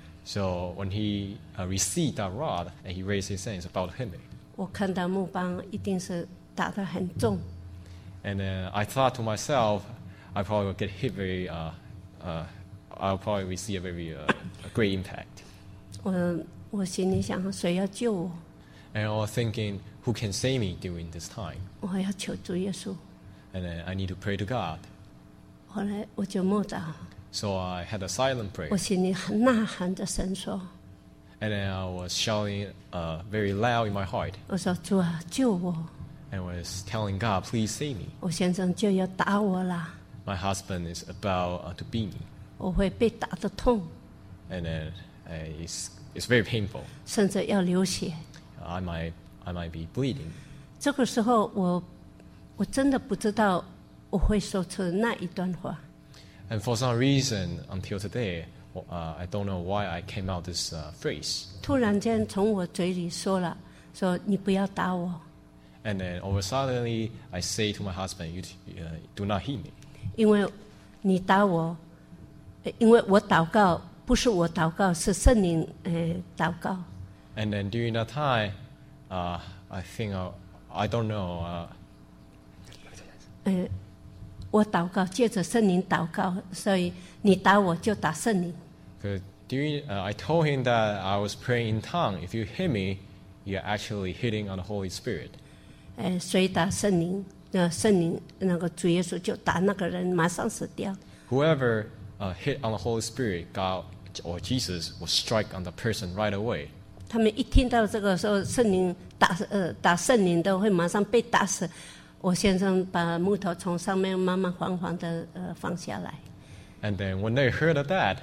So when he uh, received that rod and he raised his hands about to hit me. 我看到木棒一定是打得很重， And then I thought to myself, I probably will get hit very, uh, uh, I'll probably receive a very uh, a great impact. 我我心里想，谁要救我？ And I was thinking, who can save me during this time? 我要求主耶稣。 And then I need to pray to God. 后来我就默祷， So I had a silent 我 prayer. 心里很呐喊着神说 And then I was shouting uh, very loud in my heart. 我说主啊，救我！ And was telling God, please save me. 我先生就要打我啦， My husband is about uh, to beat me. 我会被打得痛， And then uh, it's, it's very painful. 甚至要流血。 I might, I might be bleeding. 这个时候我我真的不知道我会说出那一段话。 And for some reason, until today, uh, I don't know why I came out this uh, phrase. 突然间从我嘴里说了，说你不要打我， And then over suddenly, I say to my husband, you uh, do not hit me. 因为你打我，呃因为我祷告不是我祷告，是圣灵呃祷告。 And then during that time, uh, I think, uh, I don't know, uh, 呃，我祷告，借着圣灵祷告，所以你打我就打圣灵。 Because during, uh, I told him that I was praying in tongue. If you hit me, you're actually hitting on the Holy Spirit. 呃，谁打圣灵，那圣灵那个主耶稣就打那个人，马上死掉。 Whoever uh, hit on the Holy Spirit, God or Jesus, will strike on the person right away. 他们一听到这个时候圣灵打呃打圣灵的，会马上被打死。我先生把木头从上面慢慢缓缓的呃放下来。 And then when they heard of that,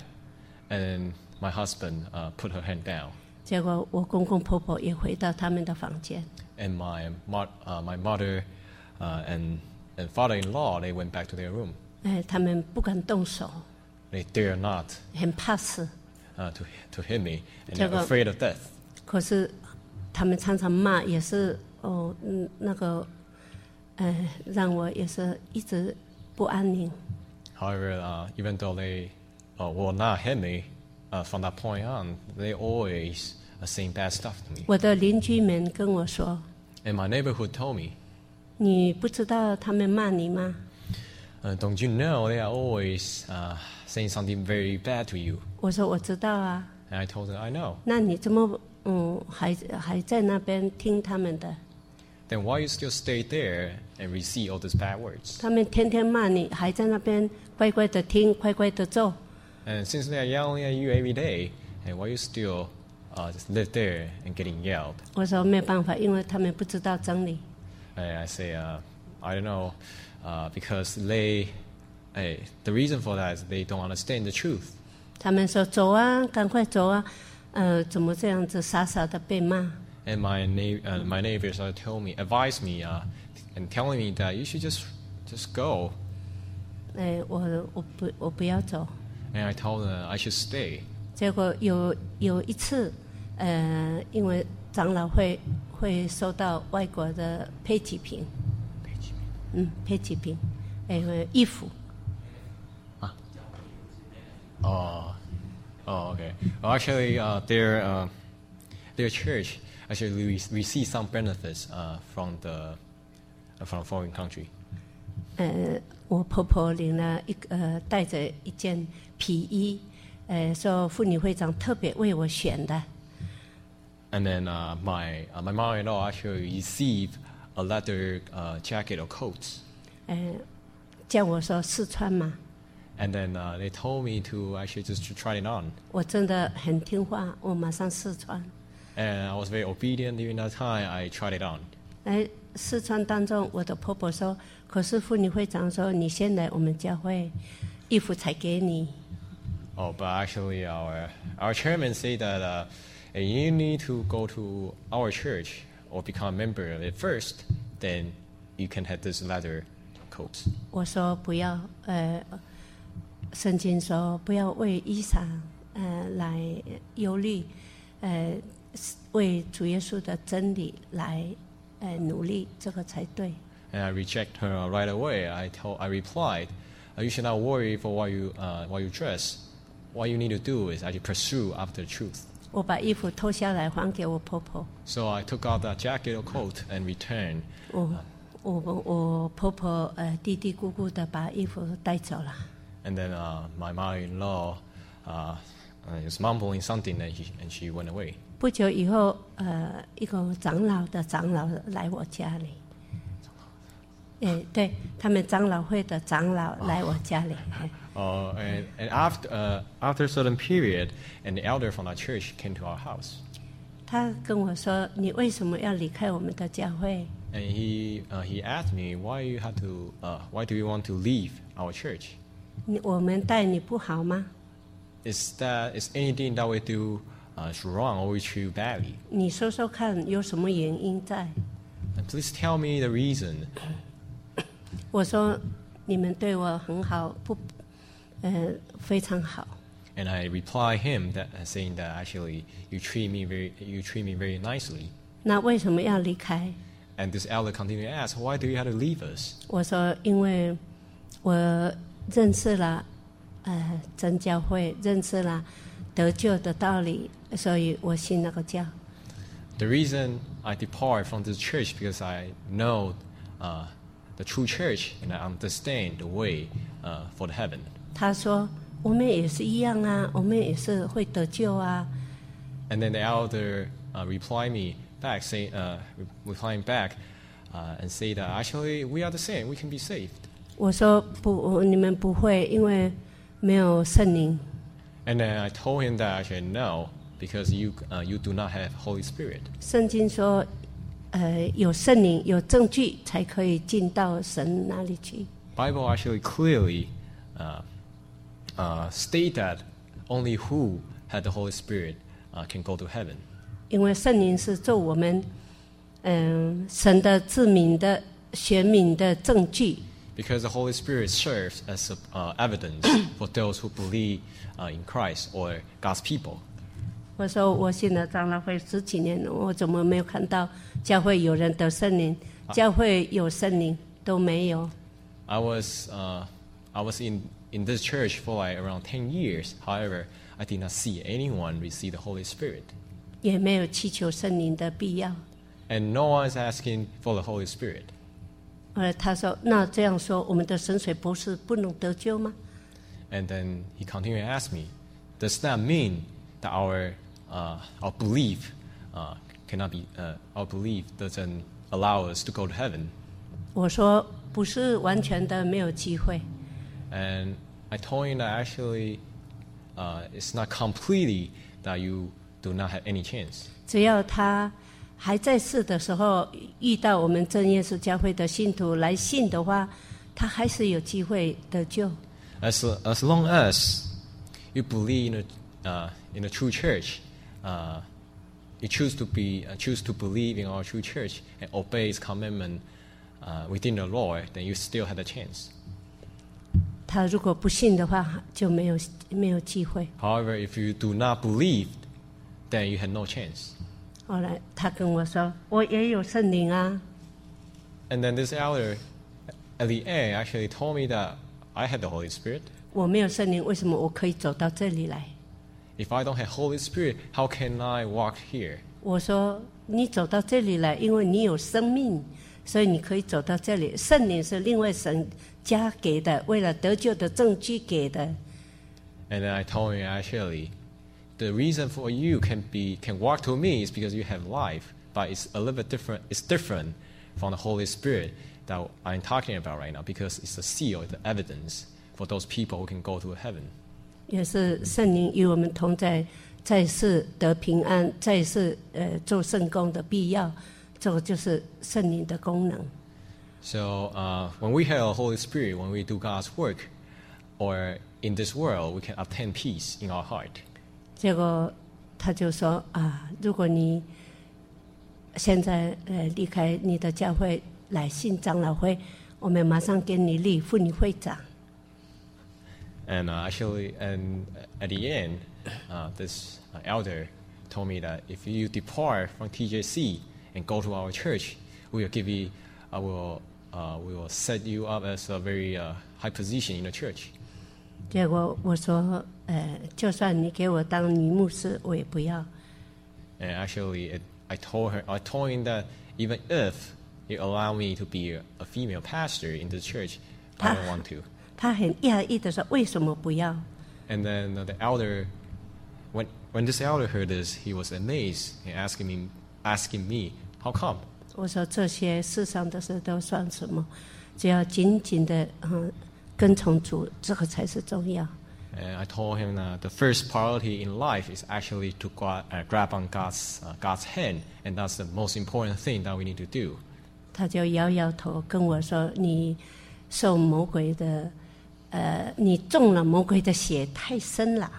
and my husband uh, put her hand down, 结果我公公婆婆也回到他们的房间。 and my mo- uh, my mother uh, and and father-in-law, they went back to their room. 哎，他们不敢动手， They dare not 很怕死。 uh, to to hit me, and they're 这个- afraid of death. 可是他们常常骂，也是哦，嗯，那个，呃，让我也是一直不安宁。 However, uh, even though they uh, will not hit me, uh, from that point on, they always uh, saying bad stuff to me. 我的邻居们跟我说 And my neighborhood told me,：“ 你不知道他们骂你吗 uh, don't you know they are always uh, saying something very bad to you?？” 我说：“我知道啊。 And I told them, I know. ” 那你怎么嗯还还在那边听他们的？ Then why you still stay there and receive all these bad words? 他们天天骂你，还在那边乖乖的听，乖乖的做。 And since they are yelling at you every day, and why you still uh, just live there and getting yelled? 我说没有办法，因为他们不知道真理。 And I say, uh, I don't know, uh, because they, eh, the reason for that is they don't understand the truth. 他们说走啊，赶快走啊，呃，怎么这样子傻傻的被骂？ And my na- uh, my neighbors uh, told me, advised me, uh, and telling me that you should just just go. 哎，我我不我不要走。 And I told them I should stay. 结果有有一次，呃，因为长老会会收到外国的配给品， 配给品， 嗯，配给品，呃，衣服。 啊？哦，哦 ，OK. Well, actually, uh, their uh, their church actually re- receive some benefits uh, from the uh, from foreign country. 呃，我婆婆领了一个呃，带着一件皮衣，呃，说妇女会长特别为我选的。 And then uh, my uh, my mom-in-law actually received a leather uh, jacket or coat. 呃，叫我说试穿嘛。 And then uh, they told me to actually just to try it on. 我真的很听话，我马上试穿。 And I was very obedient during that time. I tried it on. 来试穿当中，我的婆婆说：“可是妇女会长说，你先来我们教会，衣服才给你。” Oh, but actually, our our chairman said that uh, you need to go to our church or become a member of it first. Then you can have this leather coat. 我说不要，呃，圣经说不要为衣裳呃来忧虑，呃，为主耶稣的真理来呃努力，这个才对。 And I reject her right away. I told, I replied, uh, "You should not worry for what you uh, what you dress. What you need to do is actually pursue after truth." 我把衣服脱下来还给我婆婆。 So I took out that jacket or coat and returned. 我我我婆婆呃嘀嘀咕咕的把衣服带走了。 And then uh, my mother-in-law uh, uh, was mumbling something, and she and she went away. 不久以后，呃，一个长老的长老来我家里。哎，对他们长老会的长老来我家里。 Uh, and and after uh, after a certain period, an elder from our church came to our house. 他跟我说：“你为什么要离开我们的教会？” And he uh, he asked me, "Why you had to? Uh, why do you want to leave our church? 你我们待你不好吗？ Is that is anything that we do uh, is wrong or we treat you badly? 你说说看，有什么原因在？ And please tell me the reason." 我说：“你们对我很好，不，呃，非常好。” And I reply him that uh, saying that actually you treat me very you treat me very nicely. 那为什么要离开？ And this elder continued to ask, "Why do you have to leave us?" 我说：“因为我认识了，呃，真教会，认识了得救的道理，所以我信那个教。” The reason I depart from this church because I know uh, the true church and I understand the way uh, for the heaven. 他说：“我们也是一样啊，我们也是会得救啊。” And then the elder uh, replied me back, say, uh, replying back, uh, and say that actually we are the same. We can be saved. 我说：“不，你们不会，因为没有圣灵。” And then I told him that actually no, because you uh, you do not have Holy Spirit. 圣经说，呃，有圣灵，有证据，才可以进到神那里去。 Bible actually clearly uh, uh, state that only who had the Holy Spirit uh, can go to heaven. 因为圣灵是做我们，嗯、神的自民的选民的证据。 Because the Holy Spirit serves as a, uh, evidence for those who believe uh, in Christ or God's people. 我说我信了长老会十几年了，我怎么没有看到教会有人得圣灵？教会有圣灵都没有。 I was uh, I was in, in this church for like around ten years. However, I did not see anyone receive the Holy Spirit. 也没有祈求圣灵的必要。 And no one is asking for the Holy Spirit. 呃，他说：“那这样说，我们的神水博士不能得救吗？” And then he continued to ask me, does that mean that our, uh, our belief uh, cannot be, uh, our belief doesn't allow us to go to heaven? 我说：“不是完全的没有机会。” And I told him that actually uh, it's not completely that you do not have any chance. 只要他还在世的时候，遇到我们真耶稣教会的信徒来信的话，他还是有机会得救。 As, as long as you believe in a, uh, in a true church, uh, you choose to be uh, choose to believe in our true church and obey its commandment uh, within the law, then you still have a chance. 他如果不信的话，就没有没有机会。 However, if you do not believe, then you had no chance. 后来他跟我说：“我也有圣灵啊。” And then this elder, at the end, actually told me that I had the Holy Spirit. 我没有圣灵，为什么我可以走到这里来？ If I don't have Holy Spirit, how can I walk here? 我说：“你走到这里来，因为你有生命，所以你可以走到这里。圣灵是另外神加给的，为了得救的证据给的。” And then I told him, actually, the reason for you can be can walk to me is because you have life, but it's a little bit different. It's different from the Holy Spirit that I'm talking about right now, because it's the seal, the evidence for those people who can go to heaven. 也是圣灵与我们同在，在世得平安，在世呃做圣工的必要，这个就是圣灵的功能。 So uh, when we have the Holy Spirit, when we do God's work, or in this world, we can obtain peace in our heart. 结果他就说啊，如果你现在呃离开你的教会来信长老会，我们马上给你立妇女会长。 And uh, actually, and at the end, uh, this uh, elder told me that if you depart from T J C and go to our church, we will give you, uh, will, uh, we will set you up as a very uh, high position in the church. 结果我说，呃，就算你给我当女牧师，我也不要。 And actually, it, I told her, I told him that even if you allow me to be a, a female pastor in the church, I don't want to. 他很讶异的说：“为什么不要？” And then uh, the elder, when when this elder heard this, he was amazed and asking me, asking me, how come? 我说：“这些世上的事都算什么？只要紧紧的嗯跟从主，这个才是重要。” And I told him that the first priority in life is actually to gra- uh, grab on God's uh, God's hand, and that's the most important thing that we need to do. 他就摇摇头跟我说：“你受魔鬼的。” 呃，你中了魔鬼的血太深了。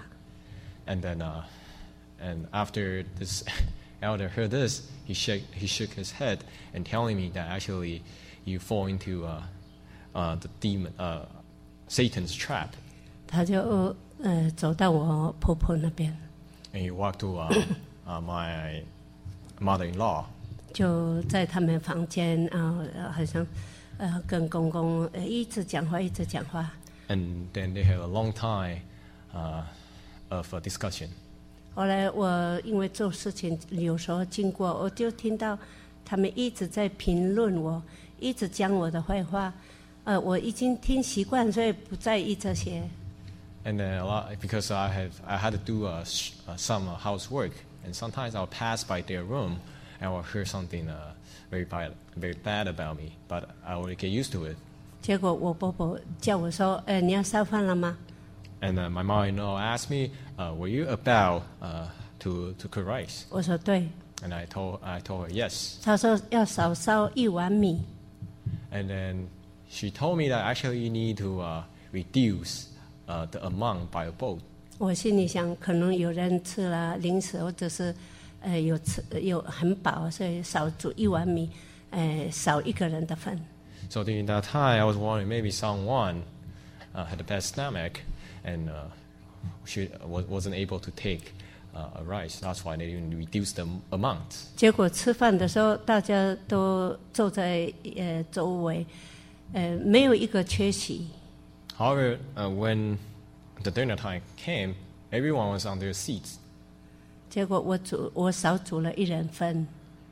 And then, uh, and after this elder heard this, he shook he shook his head and telling me that actually you fall into uh, uh, the demon, uh, Satan's trap. 他就呃走到我婆婆那边， And he walked to uh, uh, my mother-in-law. 就在他们房间啊、呃，好像呃跟公公呃一直讲话，一直讲话。 And then they had a long time uh, of a discussion. 后来我因为做事情有时候经过，我就听到他们一直在评论我，一直讲我的坏话。呃，我已经听习惯，所以不在意这些。 And then a lot, because I have I had to do uh, sh- uh, some uh, housework, and sometimes I'll pass by their room and I'll hear something uh, very bad, very bad about me. But I will get used to it. 结果我伯伯叫我说：“呃，你要烧饭了吗？” And uh, my mother-in-law asked me, uh, "Were you about uh, to to cook rice?" 我说：“对。” And I told I told her yes. 他说：“要少烧一碗米。” And then she told me that actually you need to uh, reduce uh, the amount by a boat. 我心里想，可能有人吃了零食，或者是呃有吃有很饱，所以少煮一碗米，呃少一个人的份。 So during that time, I was wondering maybe someone uh, had a bad stomach and uh, she was, wasn't able to take uh, a rice. That's why they didn't reduce the amount. 结果吃饭的时候，大家都坐在呃周围，呃没有一个缺席。 However, uh, when the dinner time came, everyone was on their seats. 结果我煮我少煮了一人份，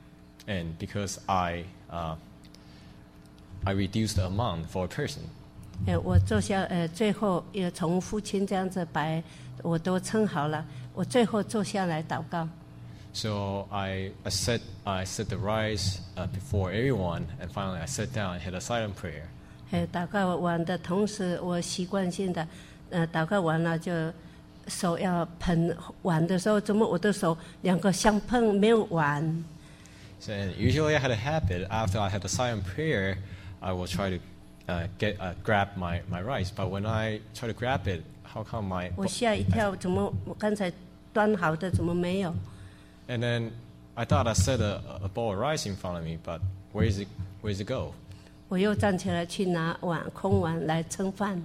And because I uh, I reduced the amount for a person. 呃我坐下呃最后也从父亲这样子摆，我都称好了，我最后坐下来祷告。 So I, I set I set the rice uh, before everyone, and finally I sat down and had a silent prayer. 呃，祷告完的同时，我习惯性的，呃，祷告完了就手要捧碗的时候，怎么我的手两个相碰没有碗？ So and usually I had a habit after I had a silent prayer, I will try to uh, get uh, grab my, my rice. But when I try to grab it, how come my 我吓一跳，怎么我刚才端好的怎么没有？ and then I thought I set a, a bowl of rice in front of me, but where is it where does it go? 我又站起来去拿碗空碗来盛饭。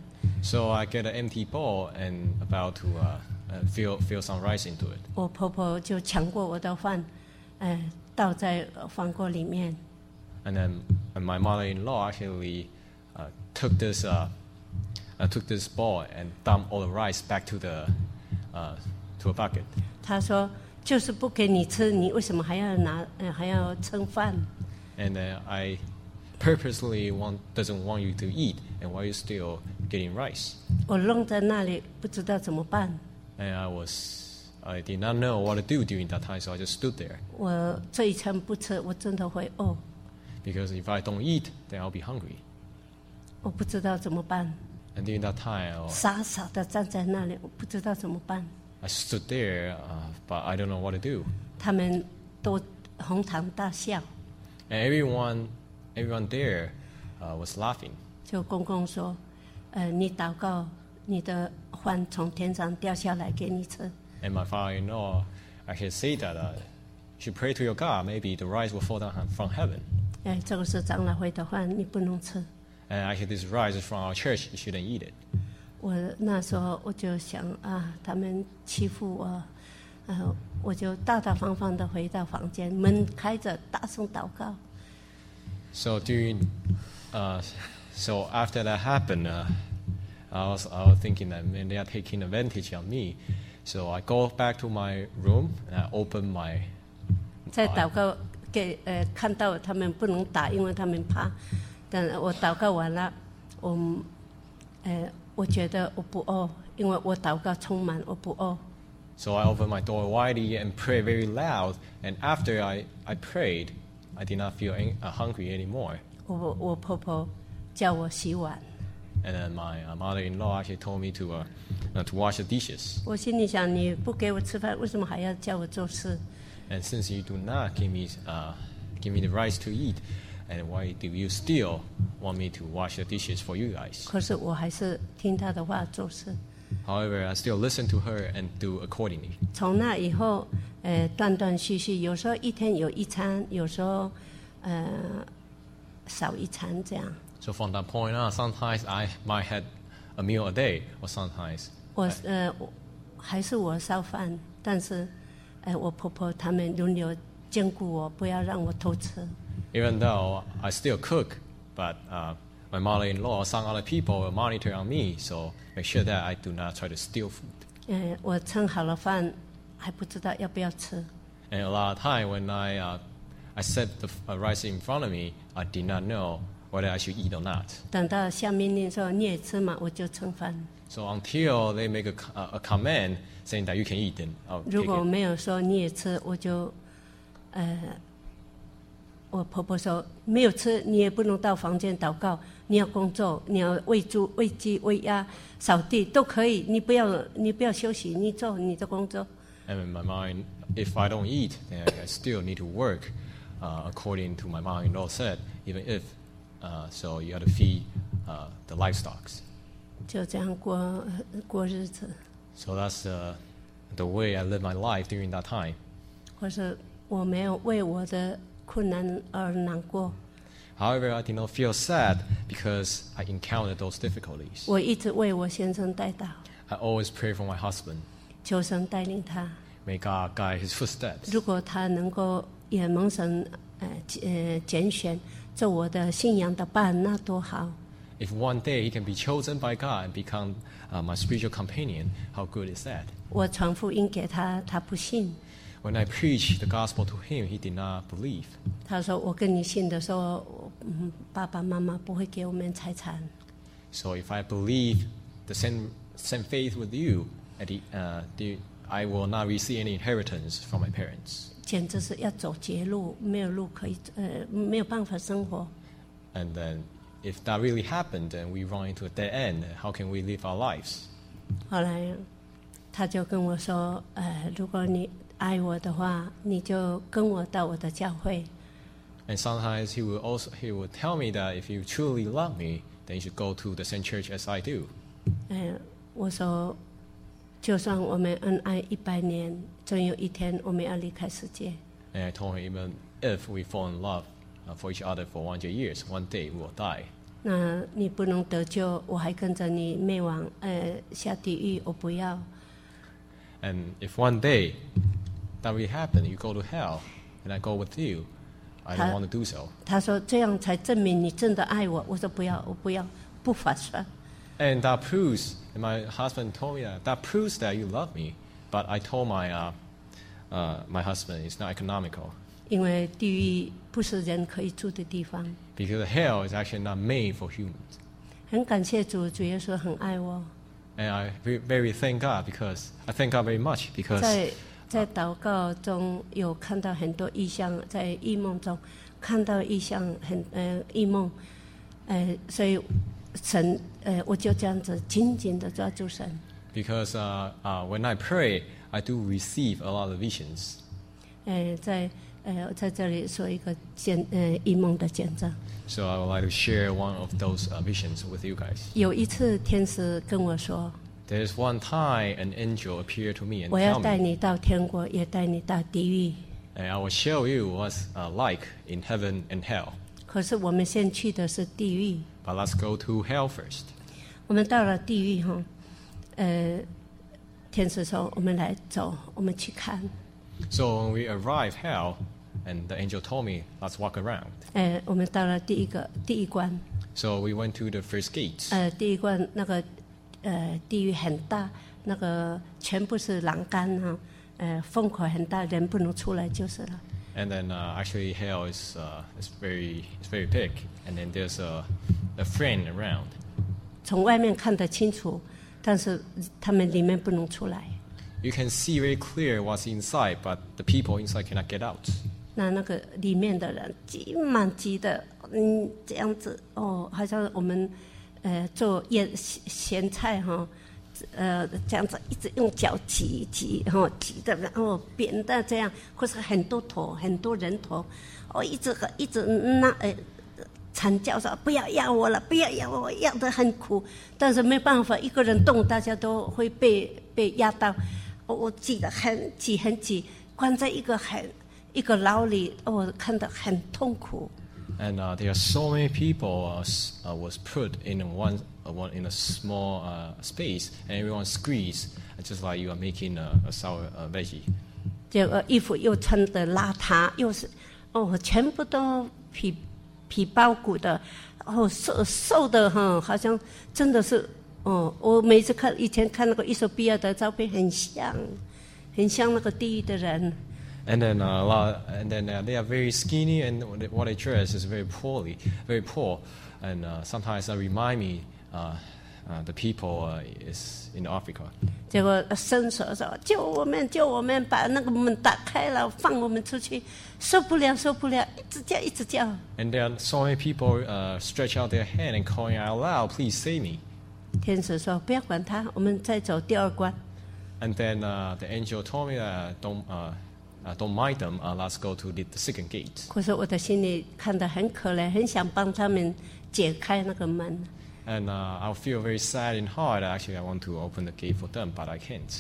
So I get an empty bowl and about to uh, uh, fill fill some rice into it. 我婆婆就抢过我的饭，呃，倒在饭锅里面。 And then and my mother-in-law actually uh, took this uh, uh, took this bowl and dumped all the rice back to the uh, to a bucket. 她说：“就是不给你吃，你为什么还要拿？呃，还要盛饭？” And then I purposely want doesn't want you to eat, and why you still getting rice? 我愣在那里，不知道怎么办。 And I was I did not know what to do during that time, so I just stood there. 我这一餐不吃，我真的会饿。 Because if I don't eat, then I'll be hungry. 我不知道怎么办。 And during that time, 傻傻的站在那里，我不知道怎么办。 I stood there, uh, but I don't know what to do. 他们都哄堂大笑。 And everyone, everyone there uh, was laughing. 就公公说：“呃，你祷告，你的饭从天上掉下来给你吃。” And my father-in-law actually said that uh, you should pray to your God. Maybe the rice will fall down from heaven. 哎，这个是长老会的饭，你不能吃。 And actually, this rice is from our church. You shouldn't eat it. 我那时候我就想啊，他们欺负我，呃，我就大大方方的回到房间，门开着，大声祷告。 So during, uh, so after that happened, uh, I was I was thinking that man, they are taking advantage of me. So I go back to my room and I open my. 在祷告给呃看到他们不能打，因为他们怕。但我祷告完了，我呃我觉得我不饿，因为我祷告充满，我不饿。 So I opened my door widely and prayed very loud. And after I, I prayed, I did not feel ang- uh, hungry anymore. 我我婆婆叫我洗碗。 And then my uh, mother-in-law actually told me to uh, uh, to wash the dishes. 我心里想，你不给我吃饭，为什么还要叫我做事？ And since you do not give me uh, give me the rice to eat, and why do you still want me to wash the dishes for you guys? 可是我还是听她的话做事。 However, I still listen to her and do accordingly. 从那以后，呃，断断续续，有时候一天有一餐，有时候呃少一餐这样。 So from that point on, sometimes I might have a meal a day, or sometimes 我呃我还是我烧饭，但是呃我婆婆他们轮流兼顾我，不要让我偷吃。 even though I still cook, but uh, my mother-in-law, some other people will monitor on me, so make sure that I do not try to steal food. 呃，我盛好了饭，还不知道要不要吃。 And a lot of time when I uh, I set the uh, rice in front of me, I did not know whether I should eat or not. 等到下命令说你也吃嘛，我就盛饭。 So until they make a, co- uh, a command saying that you can eat, then I'll 如 take 果 it. 没有说你也吃，我就呃，我婆婆说没有吃，你也不能到房间祷告，你要工作，你要喂猪、喂鸡、喂鸭、扫地都可以，你不要你不要休息，你做你的工作。 And in my mind, if I don't eat, then I still need to work uh, according to my mother-in-law said, even if, uh, so you got to feed uh, the livestock. 就这样过呃过日子， So that's uh, the way I live my life during that time. 或是我没有为我的困难而难过， However, I did not feel sad because I encountered those difficulties. 我一直为我先生代祷， I always pray for my husband. 求神带领他。 May God guide his footsteps. 如果他能够也蒙神呃呃拣选做我的信仰的伴，那多好。 If one day he can be chosen by God and become uh, my spiritual companion, how good is that? 我传福音给他，他不信。 When I preached the gospel to him, he did not believe. 他说：“我跟你信的时候，嗯，爸爸妈妈不会给我们财产。 So if I believe the same, same faith with you, at the, uh, the, I will not receive any inheritance from my parents. 简直是要走绝路，没有路可以，呃，没有办法生活。 And then if that really happened, then we run into a dead end. How can we live our lives? ” 后来他就跟我说：“呃，如果你爱我的话，你就跟我到我的教会。 And sometimes he will also he will tell me that if you truly love me, then you should go to the same church as I do. ” 呃，我说：“就算我们恩爱一百年，总有一天我们要离开世界。 And I told him even if we fall in love uh, for each other for one hundred years, one day we will die. 那你不能得救，我还跟着你灭亡，呃，下地狱，我不要。 And if one day that will happen, you go to hell, and I go with you, I don't want to do so. 他说这样才证明你真的爱我。我说不要，我不要，不划算。 And that proves, and my husband told me that, that proves that you love me. But I told my, uh, uh, my husband it's not economical. 因为地狱不是人可以住的地方。 Because hell is actually not made for humans. 很感谢主，主耶稣很爱我。 And I very, very thank God because I thank God very much because 在在祷告中有看到很多异象，在异梦中看到异象很呃异梦，呃，所以神呃我就这样子紧紧的抓住神。 because uh, uh, when I pray, I do receive a lot of visions. 呃，在呃在这里说一个见呃异梦的见证。 So I would like to share one of those uh, visions with you guys. 有一次天使跟我说， There's one time an angel appeared to me and 我要 tell 带 me, 你到天国，也带你到地狱。 and I will show you what's uh, like in heaven and hell. 可是我们先去的是地狱。 But let's go to hell first. 我们到了地狱哈，呃，天使说我们来走，我们去看。 So when we arrive hell, and the angel told me, let's walk around. 呃，我们到了第一个第一关， So we went to the first gate. 呃，第一关那个呃地狱很大，那个全部是栏杆哈，呃，风口很大，人不能出来就是了。 And then uh, actually hell is uh, is very it's very big, and then there's a a friend around. 从外面看得清楚，但是他们里面不能出来。 You can see very clear what's inside, but the people inside cannot get out. 那那个里面的人挤满挤的，嗯，这样子哦，好像我们呃做腌咸菜哈，呃这样子一直用脚挤挤，然后挤的，然后扁的这样，或是很多头很多人头，哦，一直一直那呃惨叫说不要压我了，不要压我，压得很苦，但是没办法，一个人动，大家都会被被压到，哦，我挤得很挤很挤，关在一个很。一个牢里，我看得很痛苦。 And uh, there are so many people uh, s- uh, was put in one, uh, one in a small uh, space, and everyone squeezed, just like you are making a, a sour uh, veggie. 这个衣服又穿得邋遢，又是哦，全部都皮皮包骨的，哦，瘦瘦的哈，好像真的是哦。我每次看以前看那个伊索比亚的照片，很像，很像那个地狱的人。 And then uh, a lot, and then uh, they are very skinny, and what they dress is very poorly, very poor. And uh, sometimes that remind me uh, uh, the people uh, is in Africa. 结果伸手说：“救我们，救我们！把那个门打开了，放我们出去！”受不了，受不了，一直叫，一直叫。 And there are so many people uh, stretch out their hand and calling out loud, "Please save me!" 天使说：“不要管他，我们再走第二关。” And then uh, the angel told me that don't. Uh, Uh, don't mind them. Uh, let's go to the, the second gate. 可是我的心里看得很可怜，很想帮他们解开那个门。 And uh, I feel very sad and hard. Actually, I want to open the gate for them, but I can't.